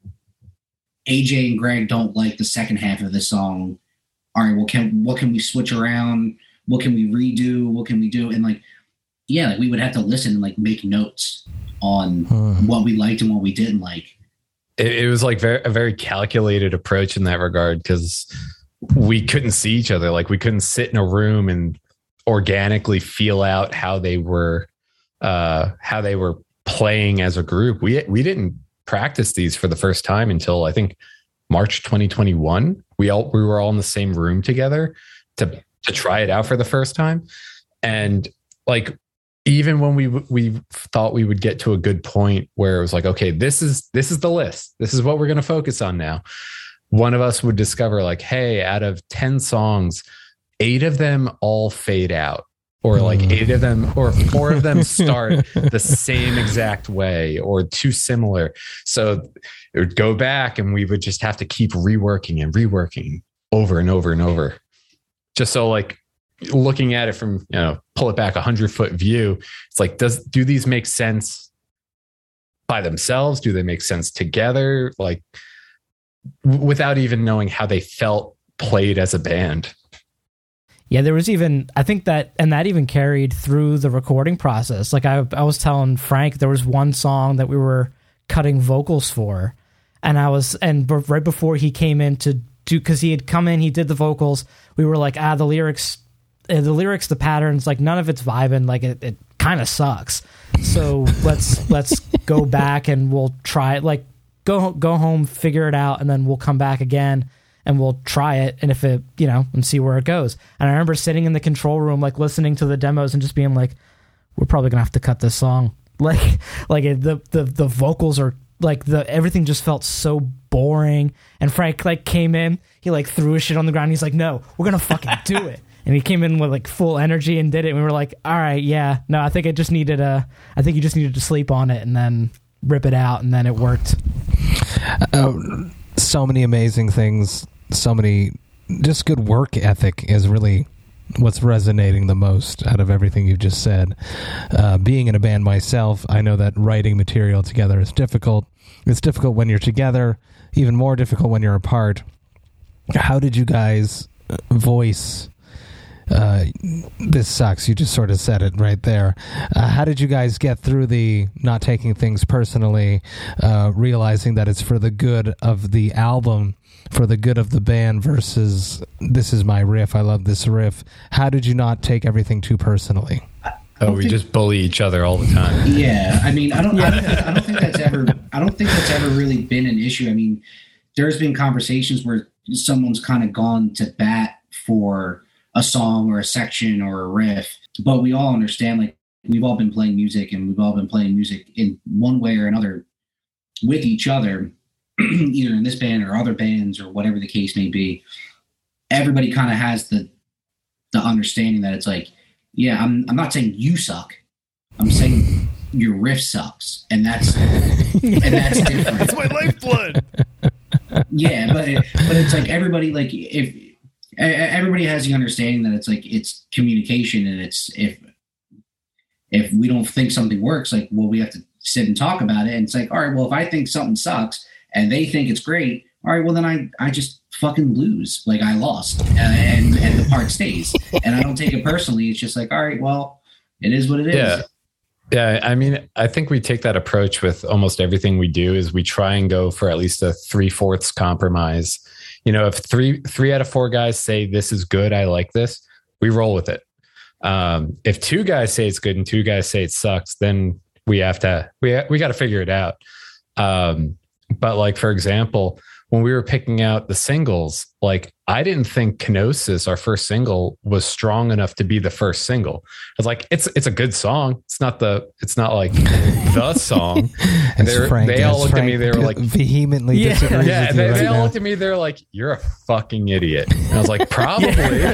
A J and Greg don't like the second half of the song. All right, well, can what can we switch around? What can we redo? What can we do? And like, yeah, like we would have to listen and like make notes on hmm. what we liked and what we didn't like. It, it was like very, a very calculated approach in that regard, because we couldn't see each other. Like we couldn't sit in a room and organically feel out how they were, uh, how they were playing as a group. We, we didn't practice these for the first time until I think March, twenty twenty-one. We all, we were all in the same room together to, to try it out for the first time. And like, even when we, we thought we would get to a good point where it was like, okay, this is, this is the list. This is what we're going to focus on now. One of us would discover like, hey, out of ten songs, eight of them all fade out, or like eight of them or four of them start the same exact way or too similar. So it would go back and we would just have to keep reworking and reworking over and over and over. Just so like looking at it from, you know, pull it back a hundred foot view. It's like, does, do these make sense by themselves? Do they make sense together? Like, without even knowing how they felt played as a band. Yeah, there was even, I think that, and that even carried through the recording process. Like I, I was telling Frank, there was one song that we were cutting vocals for, and I was, and right before he came in to do, because he had come in, he did the vocals. We were like, ah, the lyrics, the lyrics, the patterns, like none of it's vibing. Like it, it kind of sucks. So let's let's go back and we'll try it. Like go go home, figure it out, and then we'll come back again and we'll try it. And if it, you know, and see where it goes. And I remember sitting in the control room, like listening to the demos and just being like, we're probably gonna have to cut this song. Like like it, the the the vocals are like the everything just felt so boring. And Frank like came in, he like threw his shit on the ground. And he's like, no, we're gonna fucking do it. And he came in with like full energy and did it. And we were like, all right, yeah, no, I think it just needed a, I think you just needed to sleep on it and then rip it out. And then it worked. Uh, so many amazing things. So many, just good work ethic is really what's resonating the most out of everything you've just said. Uh, being in a band myself, I know that writing material together is difficult. It's difficult when you're together, even more difficult when you're apart. How did you guys voice uh, this sucks? You just sort of said it right there. Uh, how did you guys get through the not taking things personally, uh, realizing that it's for the good of the album, for the good of the band versus this is my riff, I love this riff? How did you not take everything too personally? Oh, we think, just bully each other all the time. Yeah, I mean, I don't, I don't, I don't think that's ever, I don't think that's ever really been an issue. I mean, there's been conversations where someone's kind of gone to bat for a song or a section or a riff, but we all understand, like, we've all been playing music and we've all been playing music in one way or another with each other, either in this band or other bands or whatever the case may be. Everybody kind of has the the understanding that it's like, yeah, I'm I'm not saying you suck. I'm saying your riff sucks, and that's and that's different. That's my lifeblood. Yeah, but it, but it's like everybody, like, if everybody has the understanding that it's like it's communication, and it's if if we don't think something works, like, well, we have to sit and talk about it. And it's like, all right, well, if I think something sucks and they think it's great, all right, well, then I I just fucking lose, like I lost, and and the part stays, and I don't take it personally. It's just like, all right, well, it is what it is. Yeah. Yeah, I mean, I think we take that approach with almost everything we do. Is we try and go for at least a three-fourths compromise. You know, if three three out of four guys say this is good, I like this, we roll with it. Um, if two guys say it's good and two guys say it sucks, then we have to we we got to figure it out. Um, but like, for example, when we were picking out the singles, like, I didn't think Kenosis, our first single, was strong enough to be the first single. I was like, it's it's a good song. It's not the it's not like the song. And Frank, they all looked Frank at me. They were like, vehemently yeah, disagrees yeah. with you They, right they all now. looked at me. They're like, you're a fucking idiot. And I was like, probably.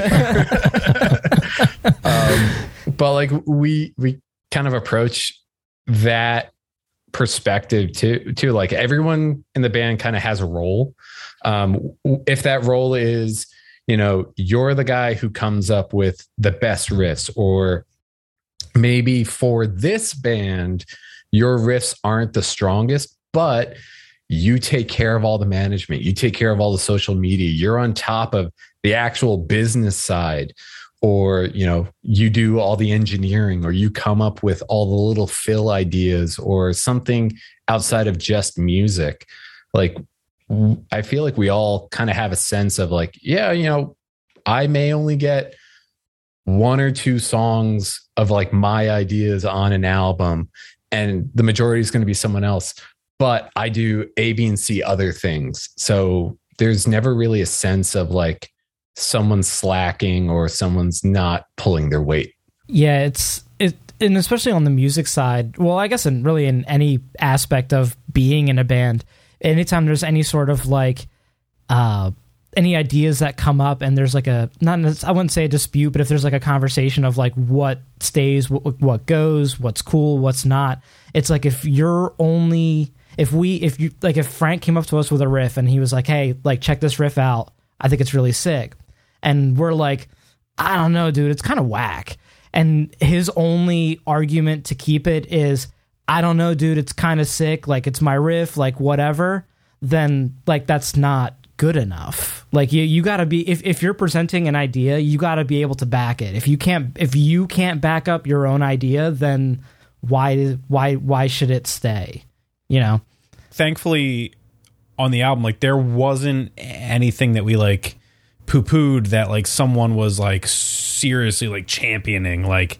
um, but like we we kind of approach that perspective too too like, everyone in the band kind of has a role. Um if that role is, you know, you're the guy who comes up with the best riffs, or maybe for this band your riffs aren't the strongest, but you take care of all the management, you take care of all the social media, you're on top of the actual business side, or, you know, you do all the engineering, or you come up with all the little fill ideas, or something outside of just music. Like, I feel like we all kind of have a sense of like, yeah, you know, I may only get one or two songs of like my ideas on an album, and the majority is going to be someone else, but I do A, B, and C other things. So there's never really a sense of like someone's slacking or someone's not pulling their weight. Yeah, it's it, and especially on the music side. Well, I guess in really in any aspect of being in a band, anytime there's any sort of like uh, any ideas that come up, and there's like a not I wouldn't say a dispute, but if there's like a conversation of like what stays, what, what goes, what's cool, what's not. It's like if you're only if we if you like if Frank came up to us with a riff and he was like, hey, like check this riff out, I think it's really sick. And we're like, I don't know, dude, it's kind of whack. And his only argument to keep it is, I don't know, dude, it's kind of sick. Like, it's my riff, like, whatever. Then, like, that's not good enough. Like, you you got to be, if, if you're presenting an idea, you got to be able to back it. If you can't, if you can't back up your own idea, then why, why, why should it stay? You know? Thankfully, on the album, like, there wasn't anything that we, like, poo-pooed that like someone was like seriously like championing, like,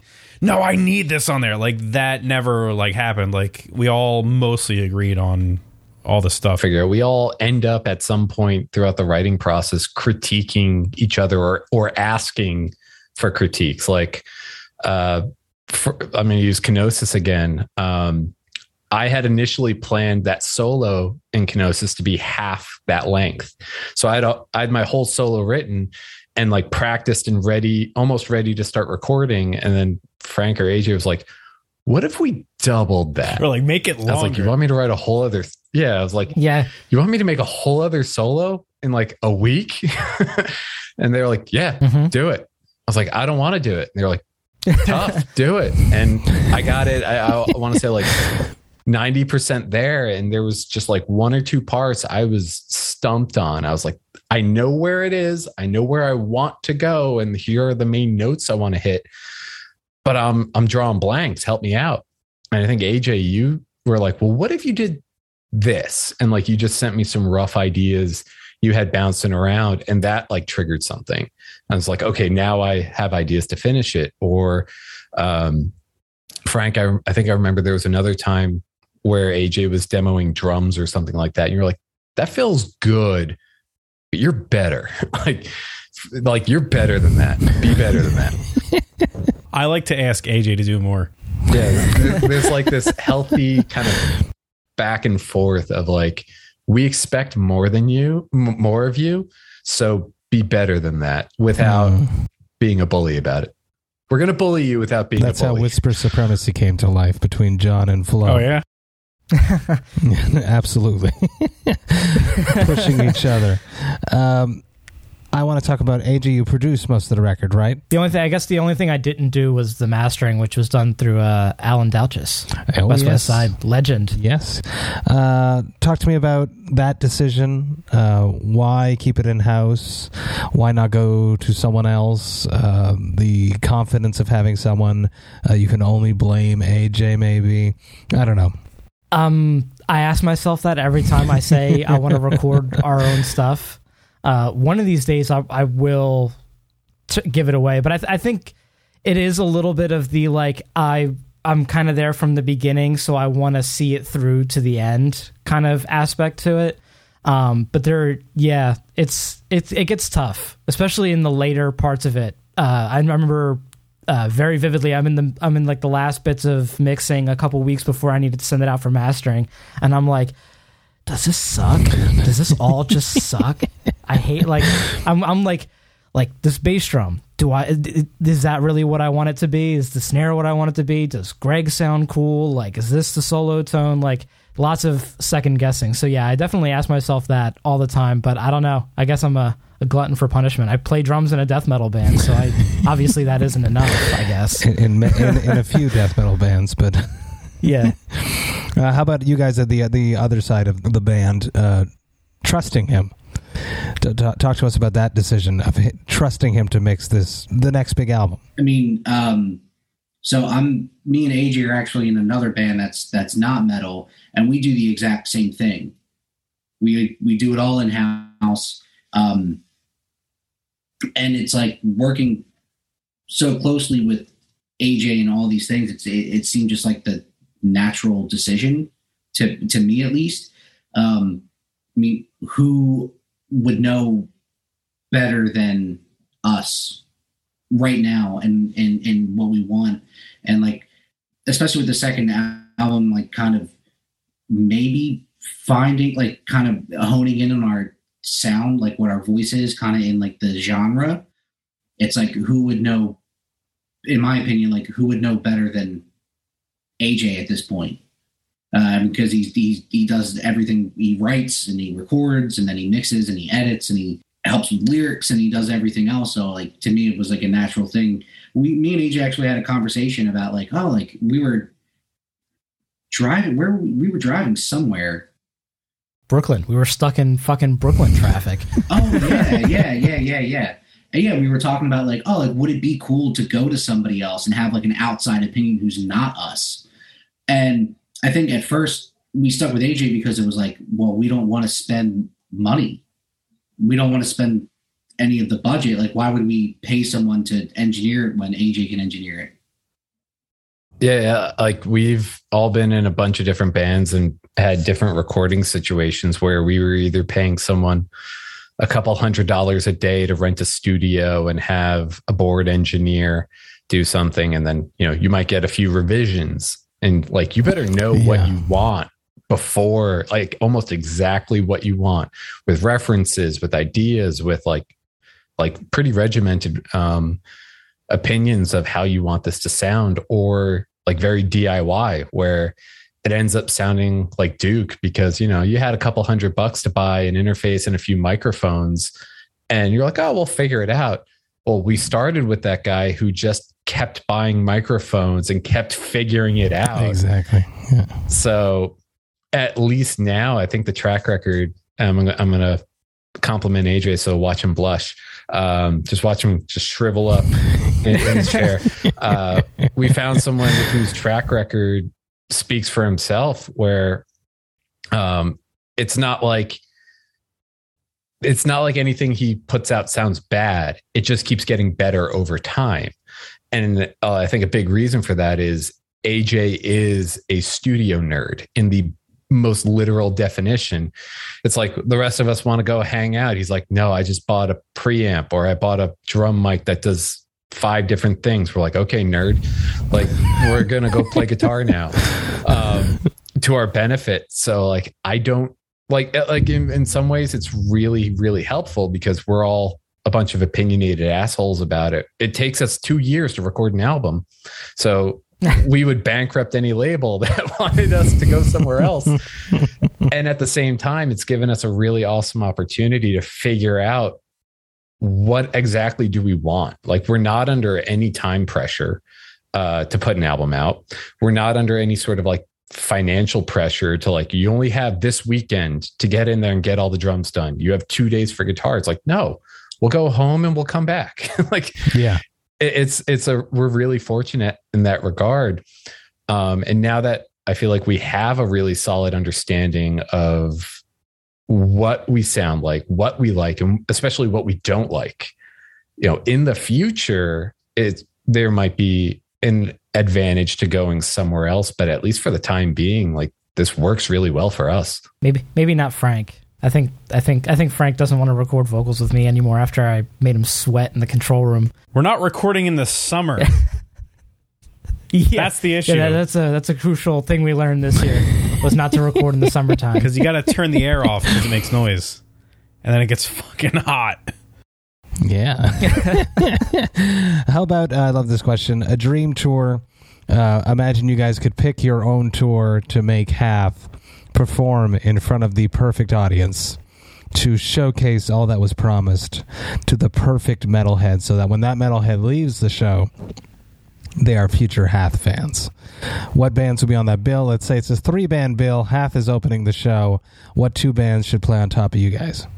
no, I need this on there. Like that never like happened. Like we all mostly agreed on all the stuff. Figure we all end up at some point throughout the writing process critiquing each other or or asking for critiques. Like, uh, for, I'm going to use Kenosis again. Um, I had initially planned that solo in Kenosis to be half that length. So I had, a, I had my whole solo written and like practiced and ready, almost ready to start recording. And then Frank or A J was like, what if we doubled that? Or like make it longer. I was like, you want me to write a whole other? Th- yeah. I was like, yeah, you want me to make a whole other solo in like a week? And they were like, yeah, Mhm. do it. I was like, I don't want to do it. And they were like, tough, do it. And I got it. I, I want to say like ninety percent there. And there was just like one or two parts I was stumped on. I was like, I know where it is. I know where I want to go. And here are the main notes I want to hit. But I'm, I'm drawing blanks. Help me out. And I think A J, you were like, well, what if you did this? And like, you just sent me some rough ideas you had bouncing around, and that like triggered something. I was like, okay, now I have ideas to finish it. Or um, Frank, I, I think I remember there was another time where A J was demoing drums or something like that. And you're like, that feels good, but you're better. like, like you're better than that. Be better than that. I like to ask A J to do more. Yeah. There's, there's like this healthy kind of back and forth of like, we expect more than you, m- more of you. So be better than that without Mm. being a bully about it. We're going to bully you without being That's a how bully. Whisper Supremacy came to life between John and Flo. Oh yeah. Absolutely. Pushing each other. Um, I want to talk about A J. You produced most of the record, right? The only thing, I guess, the only thing I didn't do was the mastering, which was done through uh, Alan Douches, Oh, West yes. West Side legend. Yes. Uh, talk to me about that decision. Uh, why keep it in house? Why not go to someone else? Uh, the confidence of having someone uh, you can only blame A J, maybe. I don't know. Um, I ask myself that every time I say I want to record our own stuff. Uh, one of these days I, I will t- give it away, but I, th- I think it is a little bit of the like I I'm kind of there from the beginning, so I want to see it through to the end kind of aspect to it. Um, but there, yeah, it's it's it gets tough, especially in the later parts of it. Uh, I remember uh, very vividly. I'm in the I'm in like the last bits of mixing a couple weeks before I needed to send it out for mastering, and I'm like, does this suck? Does this all just suck? I hate like I'm I'm like like this bass drum. Do I is that really what I want it to be? Is the snare what I want it to be? Does Greg sound cool? Like, is this the solo tone? Like, lots of second guessing. So yeah, I definitely ask myself that all the time, but I don't know. I guess I'm a, a glutton for punishment. I play drums in a death metal band, so I obviously that isn't enough, I guess. In, in, in, in a few death metal bands, but Yeah. uh, how about you guys at the the other side of the band, uh, trusting him? T- t- talk to us about that decision of h- trusting him to mix this the next big album. I mean, um, so I'm me and A J are actually in another band that's that's not metal, and we do the exact same thing. We we do it all in house, um, and it's like working so closely with A J and all these things. It's it, it seemed just like the natural decision to to me at least. Um, I mean, who would know better than us right now and, and, and what we want. And like, especially with the second album, like kind of maybe finding, like kind of honing in on our sound, like what our voice is kind of in like the genre. It's like, who would know, in my opinion, like who would know better than A J at this point? Um, because he's, he he does everything. He writes and he records and then he mixes and he edits and he helps with lyrics and he does everything else. So like to me, it was like a natural thing. We, me and A J actually had a conversation about like, oh, like we were driving where we, we were driving somewhere. Brooklyn. We were stuck in fucking Brooklyn traffic. Oh yeah, yeah, yeah, yeah, yeah. And yeah, we were talking about like, oh, like would it be cool to go to somebody else and have like an outside opinion who's not us? And I think at first we stuck with A J because it was like, well, we don't want to spend money. We don't want to spend any of the budget. Like, why would we pay someone to engineer it when A J can engineer it? Yeah, yeah, like we've all been in a bunch of different bands and had different recording situations where we were either paying someone a couple hundred dollars a day to rent a studio and have a board engineer do something. And then, you know, you might get a few revisions and like, you better know yeah. what you want before, like almost exactly what you want with references, with ideas, with like, like pretty regimented um, opinions of how you want this to sound, or like very D I Y where it ends up sounding like Duke because, you know, you had a couple hundred bucks to buy an interface and a few microphones and you're like, oh, we'll figure it out. Well, we started with that guy who just kept buying microphones and kept figuring it out. Exactly. Yeah. So at least now I think the track record, I'm gonna, I'm going to compliment A J. So watch him blush. Um, just watch him just shrivel up in, in his chair. Uh, we found someone whose track record speaks for himself, where um, it's not like it's not like anything he puts out sounds bad. It just keeps getting better over time. And uh, I think a big reason for that is A J is a studio nerd in the most literal definition. It's like the rest of us want to go hang out. He's like, no, I just bought a preamp or I bought a drum mic that does five different things. We're like, okay, nerd, like we're going to go play guitar now um, to our benefit. So like, I don't like, like in, in some ways it's really, really helpful because we're all a bunch of opinionated assholes about it. It takes us two years to record an album. So we would bankrupt any label that wanted us to go somewhere else. And at the same time, it's given us a really awesome opportunity to figure out what exactly do we want. Like we're not under any time pressure uh, to put an album out. We're not under any sort of like financial pressure to like, you only have this weekend to get in there and get all the drums done. You have two days for guitar. It's like, no, we'll go home and we'll come back. Like, yeah. It's it's a we're really fortunate in that regard, um, and now that I feel like we have a really solid understanding of what we sound like, what we like, and especially what we don't like. You know, in the future, it there might be an advantage to going somewhere else, but at least for the time being, like this works really well for us. Maybe maybe not Frank. I think I think I think Frank doesn't want to record vocals with me anymore after I made him sweat in the control room. We're not recording in the summer. Yeah. That's the issue. Yeah, that's a that's a crucial thing we learned this year was not to record in the summertime because you got to turn the air off because it makes noise, and then it gets fucking hot. Yeah. How about uh, I love this question? A dream tour. Uh, imagine you guys could pick your own tour to make half. Perform in front of the perfect audience to showcase all that was promised to the perfect metalhead so that when that metalhead leaves the show, they are future Hath fans. What bands will be on that bill? Let's say it's a three-band bill. Hath is opening the show. What two bands should play on top of you guys?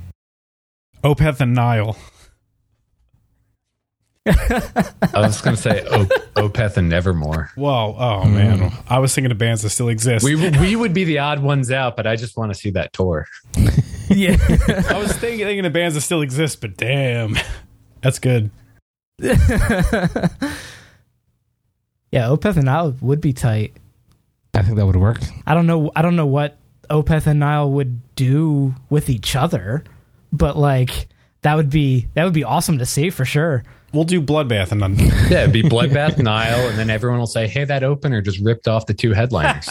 Opeth and Nile. I was going to say o- Opeth and Nevermore. Whoa. Oh, mm. man. I was thinking of bands that still exist. We we would be the odd ones out, but I just want to see that tour. Yeah. I was thinking, thinking of bands that still exist, but damn. That's good. Yeah, Opeth and Nile would be tight. I think that would work. I don't know. I don't know what Opeth and Nile would do with each other, but like that would be that would be awesome to see for sure. We'll do Bloodbath and then yeah, it'd be Bloodbath, Nile, and then everyone will say, "Hey, that opener just ripped off the two headliners."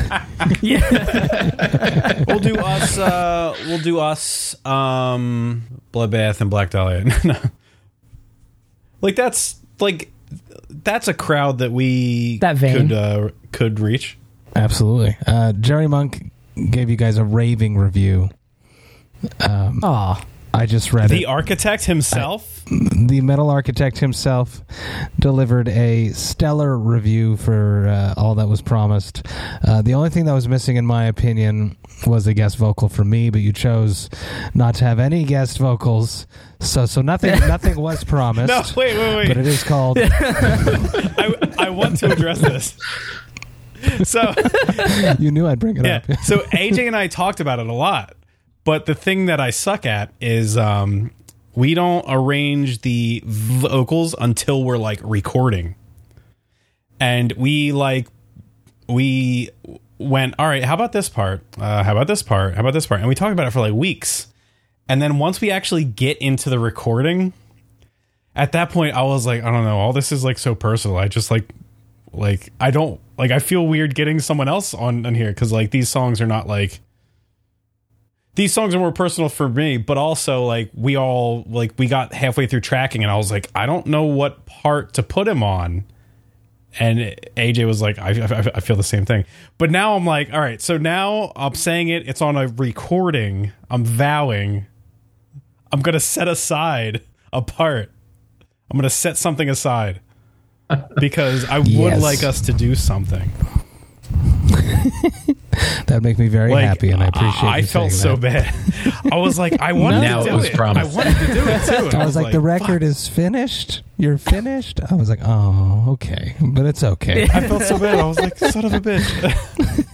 Yeah, we'll do us. Uh, we'll do us. Um, Bloodbath and Black Dahlia. Like that's like that's a crowd that we that vein. could uh, could reach. Absolutely. Uh, Jerry Monk gave you guys a raving review. Um, Aw. I just read the it. The architect himself? I, the metal architect himself delivered a stellar review for uh, all that was promised. Uh, the only thing that was missing, in my opinion, was a guest vocal from me, but you chose not to have any guest vocals. So so nothing nothing was promised. No, wait, wait, wait. But it is called... I, I want to address this. So you knew I'd bring it yeah, up. So A J and I talked about it a lot. But the thing that I suck at is um, we don't arrange the vocals until we're like recording. and we like we went, all right, how about this part? Uh, how about this part? How about this part? And we talked about it for like weeks. And then once we actually get into the recording, at that point, I was like, I don't know, all this is like so personal. I just like, like, I don't, like, I feel weird getting someone else on, on here because like these songs are not like, these songs are more personal for me, but also like we all, like, we got halfway through tracking and I was like, I don't know what part to put him on. And A J was like, I, I, I feel the same thing. But now I'm like, all right, so now I'm saying it, it's on a recording. I'm vowing I'm going to set aside a part. I'm going to set something aside because I Yes. would like us to do something. That'd make me very Like, happy, and I appreciate I you felt saying so that. bad. I was like, I wanted Now to it do was it. promised. I wanted to do it too. And I was like, the record fuck. is finished? You're finished? I was like, oh, okay. But it's okay. I felt so bad. I was like, son of a bitch.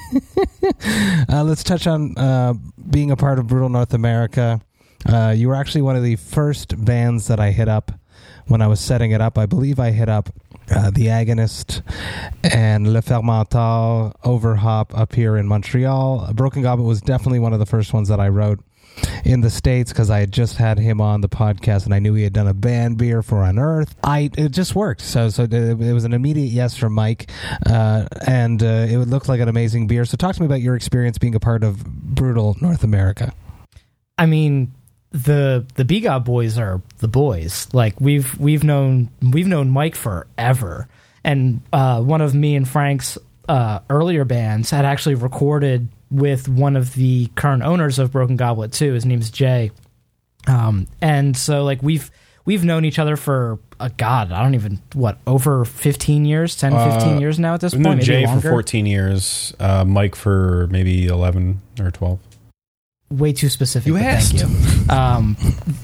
Uh, let's touch on uh, being a part of Brutal North America. Uh, you were actually one of the first bands that I hit up when I was setting it up. I believe I hit up uh, The Agonist and Le Fermentor, Overhop up here in Montreal. Broken Goblet was definitely one of the first ones that I wrote in the States because I had just had him on the podcast and I knew he had done a band beer for Unearth. I it just worked. So so it was an immediate yes from Mike, uh, and uh, it would look like an amazing beer. So talk to me about your experience being a part of Brutal North America. I mean, the the B G O B boys are the boys. Like we've we've known we've known Mike forever, and uh, one of me and Frank's uh, earlier bands had actually recorded with one of the current owners of Broken Goblet too. His name's Jay, um, and so like we've we've known each other for uh, God, I don't even what over fifteen years, ten, fifteen Uh, years now at this I've point. known Maybe Jay longer. for fourteen years, uh, Mike for maybe eleven or twelve. Way too specific. You but asked. Thank you. Um,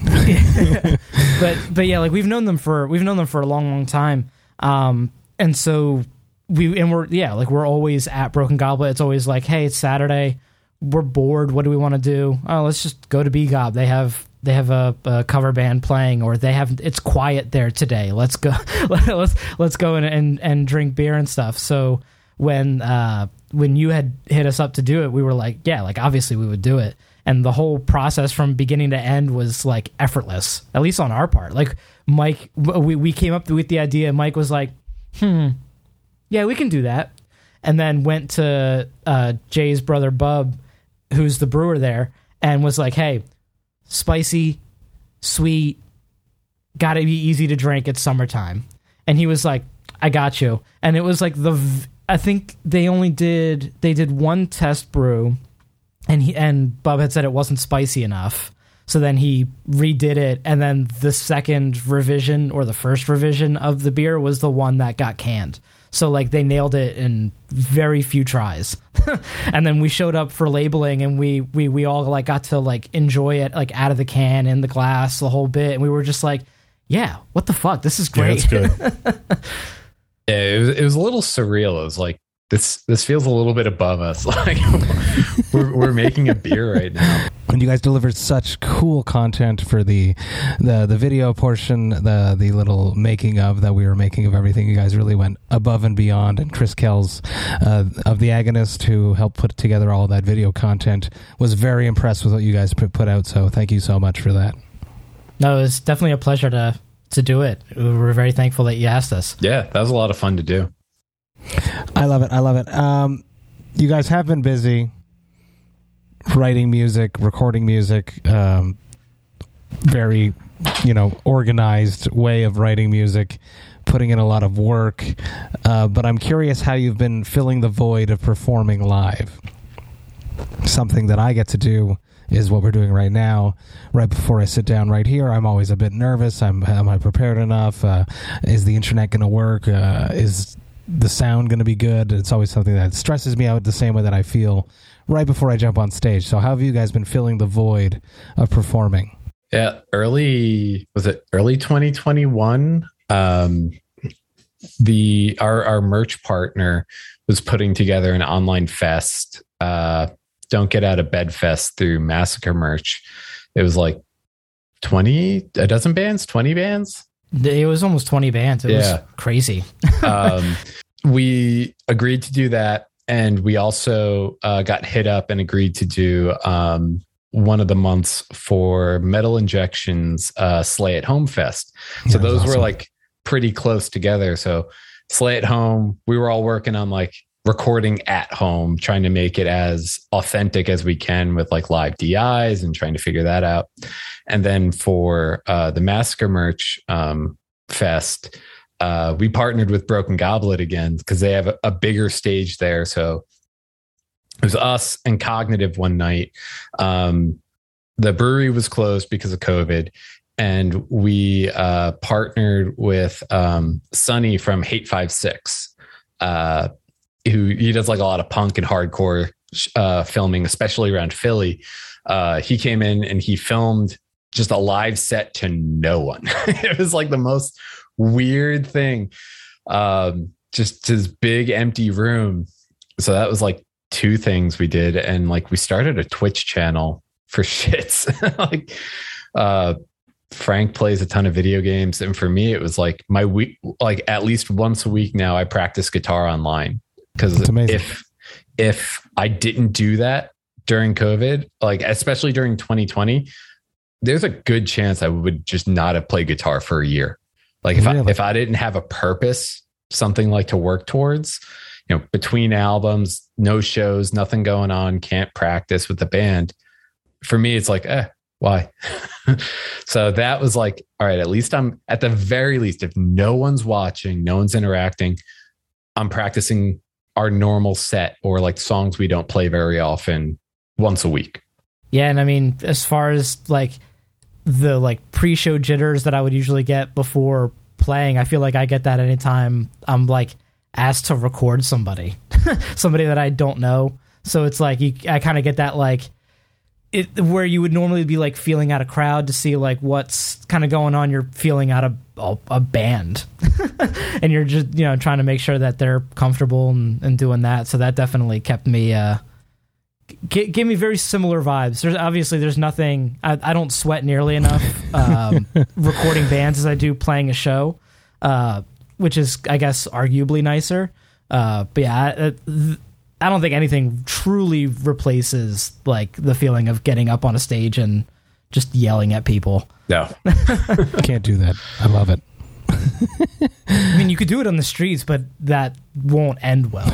but but yeah, like we've known them for we've known them for a long, long time. Um, and so we and we're yeah, like we're always at Broken Goblet. It's always like, hey, it's Saturday. We're bored. What do we want to do? Oh, let's just go to B G O B. They have they have a, a cover band playing, or they have it's quiet there today. Let's go. let's let's go and, and and drink beer and stuff. So when uh, when you had hit us up to do it, we were like, yeah, like obviously we would do it. And the whole process from beginning to end was like effortless, at least on our part. Like Mike, we, we came up with the idea. Mike was like, hmm, yeah, we can do that. And then went to uh, Jay's brother, Bub, who's the brewer there, and was like, hey, spicy, sweet, gotta be easy to drink. It's summertime. And he was like, I got you. And it was like the, v- I think they only did, they did one test brew. And he and Bub had said it wasn't spicy enough. So then he redid it, and then the second revision or the first revision of the beer was the one that got canned. So like they nailed it in very few tries. And then we showed up for labeling, and we we we all like got to like enjoy it like out of the can in the glass the whole bit, and we were just like, yeah, what the fuck, this is great. Yeah, that's good. Yeah, it was, it was a little surreal. It was like, this this feels a little bit above us. Like we're we're making a beer right now. And you guys delivered such cool content for the the the video portion, the the little making of that we were making of everything. You guys really went above and beyond. And Chris Kells uh, of The Agonist, who helped put together all that video content, was very impressed with what you guys put, put out. So thank you so much for that. No, it was definitely a pleasure to to do it. We were very thankful that you asked us. Yeah, that was a lot of fun to do. I love it. I love it. Um, you guys have been busy writing music, recording music, um, very, you know, organized way of writing music, putting in a lot of work. Uh, but I'm curious how you've been filling the void of performing live. Something that I get to do is what we're doing right now. Right before I sit down right here, I'm always a bit nervous. I'm, am I prepared enough? Uh, is the internet going to work? Uh, is the sound going to be good? It's always something that stresses me out the same way that I feel right before I jump on stage. So how have you guys been filling the void of performing? Yeah, early was it early twenty twenty-one? Um, the our our merch partner was putting together an online fest. Uh, Don't Get Out of Bed Fest through Massacre Merch. It was like twenty, a dozen bands, twenty bands. It was almost twenty bands. It Yeah. was crazy. um, we agreed to do that. And we also uh, got hit up and agreed to do um, one of the months for Metal Injection's uh, Slay at Home Fest. So That's those awesome. were like pretty close together. So Slay at Home, we were all working on like recording at home, trying to make it as authentic as we can with like live D Is and trying to figure that out. And then for uh, the Massacre Merch um, Fest, uh, we partnered with Broken Goblet again because they have a, a bigger stage there. So it was us and Cognitive one night. Um, the brewery was closed because of COVID. And we uh, partnered with um, Sonny from Hate Five Six, uh, who he does like a lot of punk and hardcore uh, filming, especially around Philly. Uh, he came in and he filmed just a live set to no one. It was like the most weird thing. Um, just this big empty room. So that was like two things we did. And like we started a Twitch channel for shits. like uh, Frank plays a ton of video games. And for me, it was like my week, like at least once a week now, I practice guitar online. Because if if I didn't do that during COVID, like especially during twenty twenty, there's a good chance I would just not have played guitar for a year. Like if really? I if I didn't have a purpose, something like to work towards, you know, between albums, no shows, nothing going on, can't practice with the band. For me, it's like, eh, why? So that was like, all right, at least I'm at the very least, if no one's watching, no one's interacting, I'm practicing our normal set or like songs we don't play very often once a week. Yeah. And I mean, as far as like the like pre-show jitters that I would usually get before playing, I feel like I get that anytime I'm like asked to record somebody, somebody that I don't know. So it's like, you, I kind of get that like it where you would normally be like feeling out a crowd to see like what's kind of going on. You're feeling out a, a, a band and you're just, you know, trying to make sure that they're comfortable and, and doing that. So that definitely kept me, uh, g- gave me very similar vibes. There's obviously there's nothing, I, I don't sweat nearly enough, um, recording bands as I do playing a show, uh, which is, I guess, arguably nicer. Uh, but yeah, I, I don't think anything truly replaces like the feeling of getting up on a stage and just yelling at people. No, can't do that. I love it. I mean, you could do it on the streets, but that won't end well.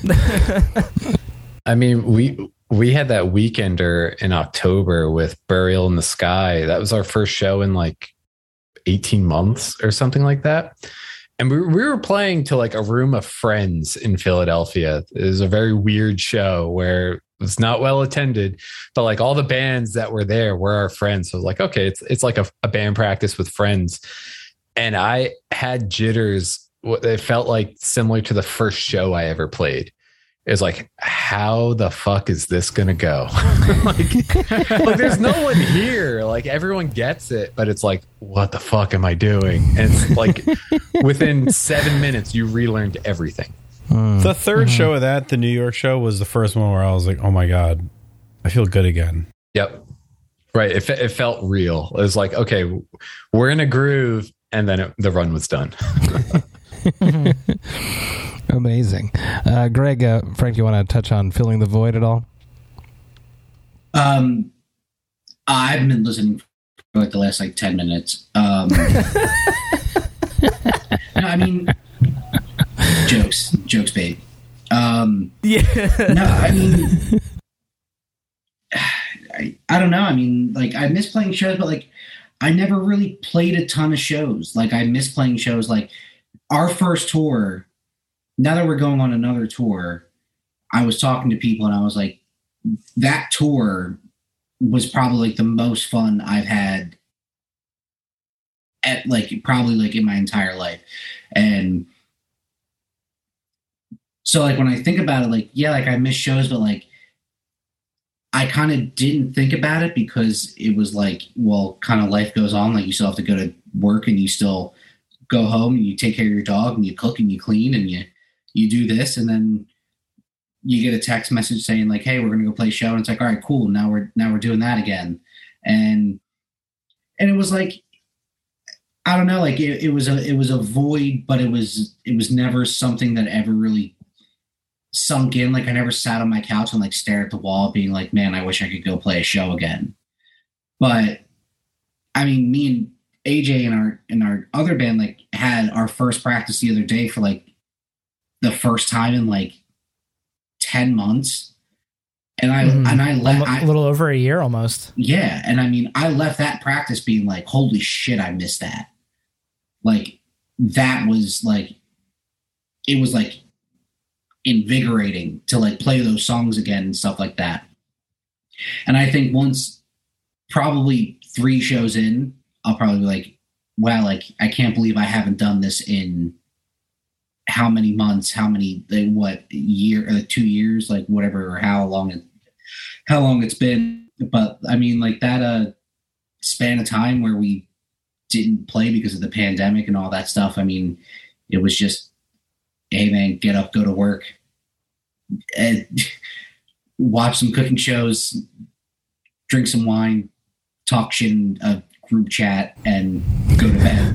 I mean, we we had that weekender in October with Burial in the Sky. That was our first show in like eighteen months or something like that. And we, we were playing to like a room of friends in Philadelphia. It was a very weird show where it was not well attended, but like all the bands that were there were our friends. So it was like, okay, it's it's like a, a band practice with friends. And I had jitters. It felt like similar to the first show I ever played. It was like, how the fuck is this going to go? like, like, there's no one here. Like, everyone gets it, but it's like, what the fuck am I doing? And it's like, within seven minutes, you relearned everything. Mm. The third Mm-hmm. show of that, the New York show, was the first one where I was like, oh my God, I feel good again. Yep. Right. It, it felt real. It was like, okay, we're in a groove. And then it, the run was done. Amazing. Uh, Greg, uh, Frank, you want to touch on Filling the Void at all? Um, I've been listening for like the last like ten minutes. Um, no, I mean, jokes, jokes, babe. Um, Yeah. no, I mean, I, I don't know. I mean, like I miss playing shows, but like I never really played a ton of shows. Like I miss playing shows. Like our first tour. Now that we're going on another tour, I was talking to people and I was like, that tour was probably like the most fun I've had at like probably like in my entire life. And so like when I think about it, like, yeah, like I miss shows, but like I kind of didn't think about it because it was like, well, kind of life goes on. Like you still have to go to work and you still go home and you take care of your dog and you cook and you clean and you, you do this, and then you get a text message saying like, hey, we're going to go play a show. And it's like, all right, cool. Now we're, now we're doing that again. And, and it was like, I don't know, like it, it was a it was a void, but it was it was never something that ever really sunk in. Like I never sat on my couch and like stared at the wall being like, man, I wish I could go play a show again. But I mean, me and A J and our and our other band like had our first practice the other day for like the first time in like ten months. And I mm, and I left a little over a year almost. Yeah, and I mean, I left that practice being like, "Holy shit, I missed that!" Like that was like, it was like invigorating to like play those songs again and stuff like that. And I think once, probably three shows in, I'll probably be like, "Wow, like I can't believe I haven't done this in how many months, how many like, what year, or two years, like whatever, or how long it." how long it's been. But I mean, like that uh span of time where we didn't play because of the pandemic and all that stuff. I mean, it was just, hey man, get up, go to work, and watch some cooking shows, drink some wine, talk shit in a group chat, and go to bed.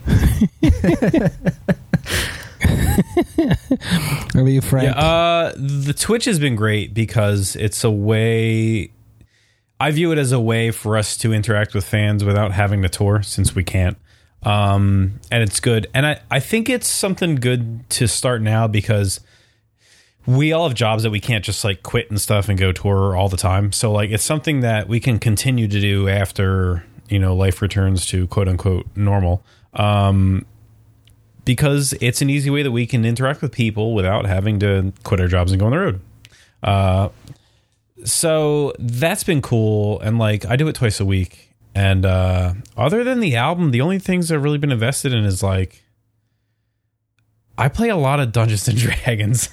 What about you, Frank? Yeah, uh, the Twitch has been great because it's a way. I view it as a way for us to interact with fans without having to tour, since we can't. Um, and it's good. And I, I think it's something good to start now because we all have jobs that we can't just like quit and stuff and go tour all the time. So like it's something that we can continue to do after, you know, life returns to quote unquote normal. Um, because it's an easy way that we can interact with people without having to quit our jobs and go on the road. Uh, so that's been cool. And like, I do it twice a week. And uh, other than the album, the only things I've really been invested in is like, I play a lot of Dungeons and Dragons.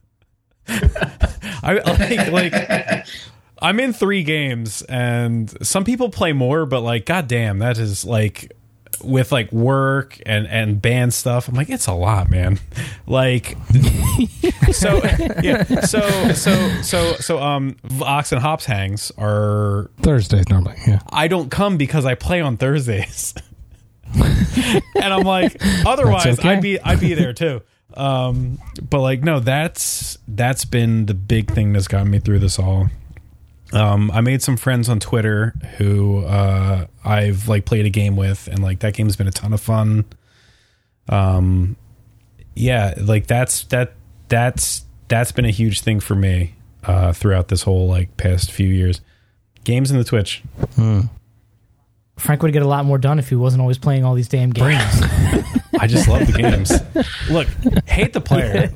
I like, like, I'm in three games and some people play more, but like, goddamn, that is like, with like work and and band stuff, I'm like, it's a lot, man. Like, so yeah, so so so so um, Vox and Hops hangs are Thursdays normally. Yeah, I don't come because I play on Thursdays, and I'm like, otherwise okay. I'd be I'd be there too. Um, but like, no, that's that's been the big thing that's gotten me through this all. Um, I made some friends on Twitter who uh, I've like played a game with, and like that game's been a ton of fun. Um, yeah, like that's that that's that's been a huge thing for me uh, throughout this whole like past few years. Games in the Twitch. Hmm. Frank would get a lot more done if he wasn't always playing all these damn games. I just love the games. Look, hate the player.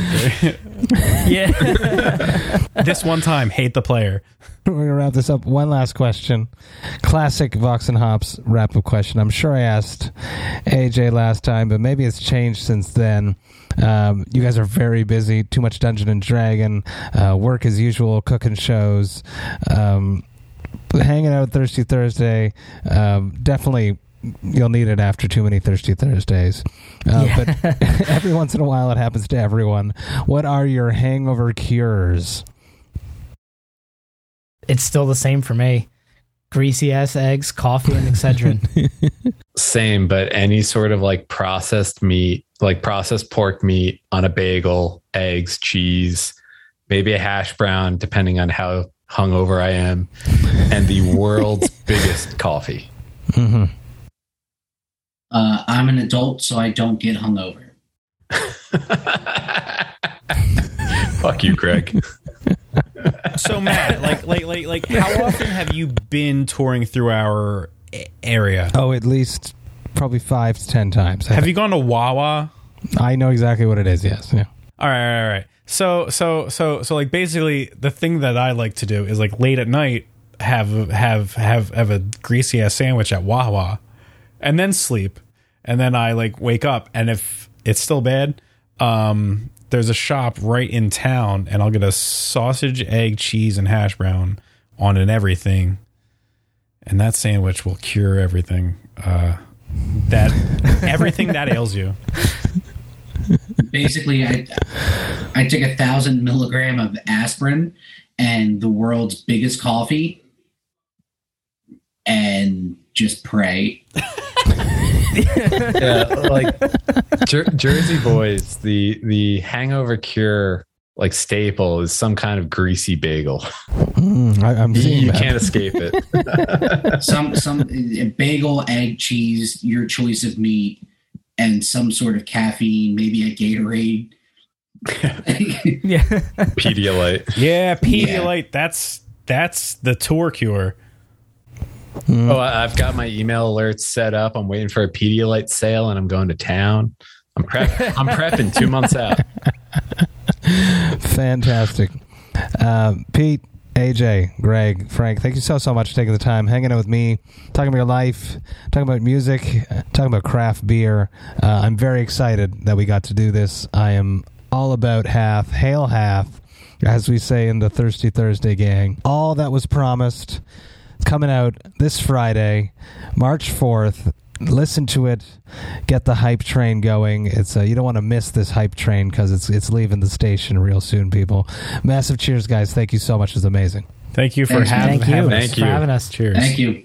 Yeah. This one time, hate the player. We're going to wrap this up. One last question. Classic Vox and Hops wrap-up question. I'm sure I asked A J last time, but maybe it's changed since then. Um, you guys are very busy. Too much Dungeon and Dragon. Uh, work as usual. Cooking shows. Um, hanging out Thirsty Thursday. Um, definitely... You'll need it after too many Thirsty Thursdays. Uh, yeah. But every once in a while it happens to everyone. What are your hangover cures? It's still the same for me. Greasy ass eggs, coffee, and Excedrin. Same, but any sort of like processed meat, like processed pork meat on a bagel, eggs, cheese, maybe a hash brown, depending on how hungover I am, and the world's biggest coffee. Mm-hmm. Uh, I'm an adult, so I don't get hungover. Fuck you, Craig. So Matt, like, like, like, like, how often have you been touring through our area? Oh, at least probably five to ten times. Have you gone to Wawa? I know exactly what it is. Yes. Yeah. All right, all right. So, so, so, so, like, basically, the thing that I like to do is like late at night have have have have a greasy ass sandwich at Wawa. And then sleep, and then I like wake up, and if it's still bad, um, there's a shop right in town, and I'll get a sausage, egg, cheese, and hash brown on an everything, and that sandwich will cure everything. Uh, that everything that ails you. Basically, I I took a thousand milligram of aspirin and the world's biggest coffee, and just pray. Yeah, like Jer- Jersey Boys, the the hangover cure like staple is some kind of greasy bagel. Mm, I, I'm you seeing you that. can't escape it. some some a bagel, egg, cheese, your choice of meat, and some sort of caffeine, maybe a Gatorade. Yeah. Pedialyte. Yeah, Pedialyte. That's that's the tour cure. Mm. Oh, I- I've got my email alerts set up. I'm waiting for a Pedialyte sale, and I'm going to town. I'm prep. I'm prepping two months out. Fantastic. Uh, Pete, A J, Greg, Frank, thank you so, so much for taking the time, hanging out with me, talking about your life, talking about music, uh, talking about craft beer. Uh, I'm very excited that we got to do this. I am all about Hath. Hail Hath, as we say in the Thirsty Thursday gang. All that was promised. It's coming out this Friday, March fourth. Listen to it. Get the hype train going. It's uh, you don't want to miss this hype train because it's it's leaving the station real soon, people. Massive cheers, guys. Thank you so much. It was amazing. Thank you for Thanks, having, Thank you. having Thank for you. having us. Cheers. Thank you.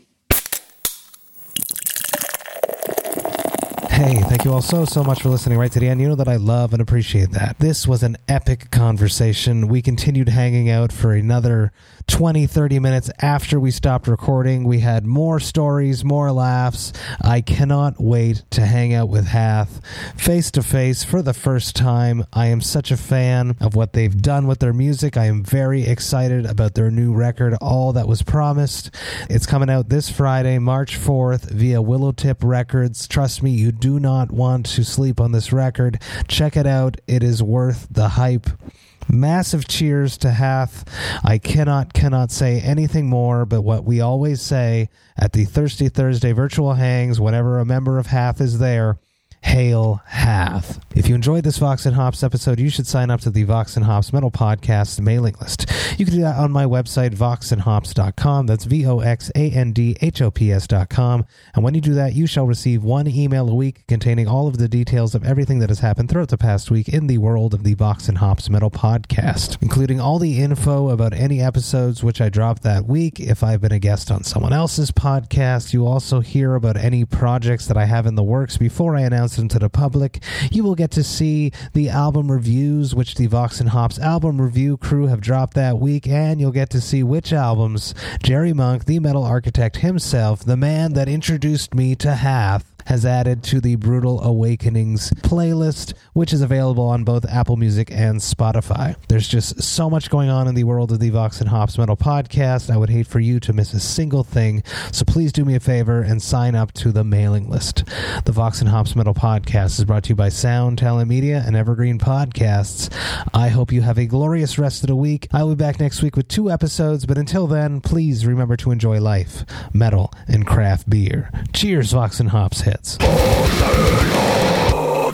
Hey, thank you all so, so much for listening right to the end. You know that I love and appreciate that. This was an epic conversation. We continued hanging out for another twenty, thirty minutes after we stopped recording. We had more stories, more laughs. I cannot wait to hang out with Hath face to face for the first time. I am such a fan of what they've done with their music. I am very excited about their new record, All That Was Promised. It's coming out this Friday, March fourth, via Willowtip Records. Trust me, you do not want to sleep on this record. Check it out. It is worth the hype. Massive cheers to Hath. I cannot, cannot say anything more but what we always say at the Thirsty Thursday virtual hangs whenever a member of Hath is there. Hail Hath. If you enjoyed this Vox and Hops episode, you should sign up to the Vox and Hops Metal Podcast mailing list. You can do that on my website, vox and hops dot com. That's V O X A N D H O P S dot com. And when you do that, you shall receive one email a week containing all of the details of everything that has happened throughout the past week in the world of the Vox and Hops Metal Podcast, including all the info about any episodes which I dropped that week. If I've been a guest on someone else's podcast, you also hear about any projects that I have in the works before I announce them to the public. You will get to see the album reviews which the Vox and Hops album review crew have dropped that week, and you'll get to see which albums Jerry Monk, the metal architect himself, the man that introduced me to Hath, has added to the Brutal Awakenings playlist, which is available on both Apple Music and Spotify. There's just so much going on in the world of the Vox and Hops Metal Podcast. I would hate for you to miss a single thing, so please do me a favor and sign up to the mailing list. The Vox and Hops Metal Podcast is brought to you by Sound Talent Media and Evergreen Podcasts. I hope you have a glorious rest of the week. I will be back next week with two episodes, but until then, please remember to enjoy life, metal, and craft beer. Cheers, Vox and Hops heads. Hello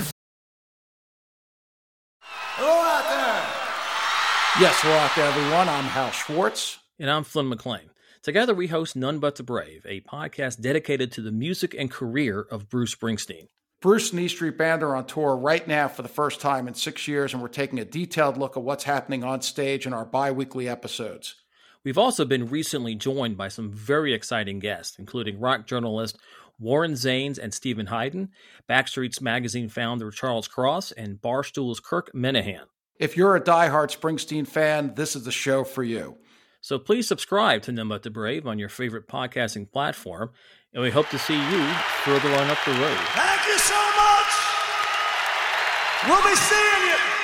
out there. Yes, hello out there, everyone. I'm Hal Schwartz. And I'm Flynn McLean. Together we host None But the Brave, a podcast dedicated to the music and career of Bruce Springsteen. Bruce and E Street Band are on tour right now for the first time in six years, and we're taking a detailed look at what's happening on stage in our bi-weekly episodes. We've also been recently joined by some very exciting guests, including rock journalist Warren Zanes and Stephen Hayden, Backstreet's Magazine founder Charles Cross, and Barstool's Kirk Minahan. If you're a diehard Springsteen fan, this is the show for you. So please subscribe to None But the Brave on your favorite podcasting platform, and we hope to see you further on up the road. Thank you so much. We'll be seeing you.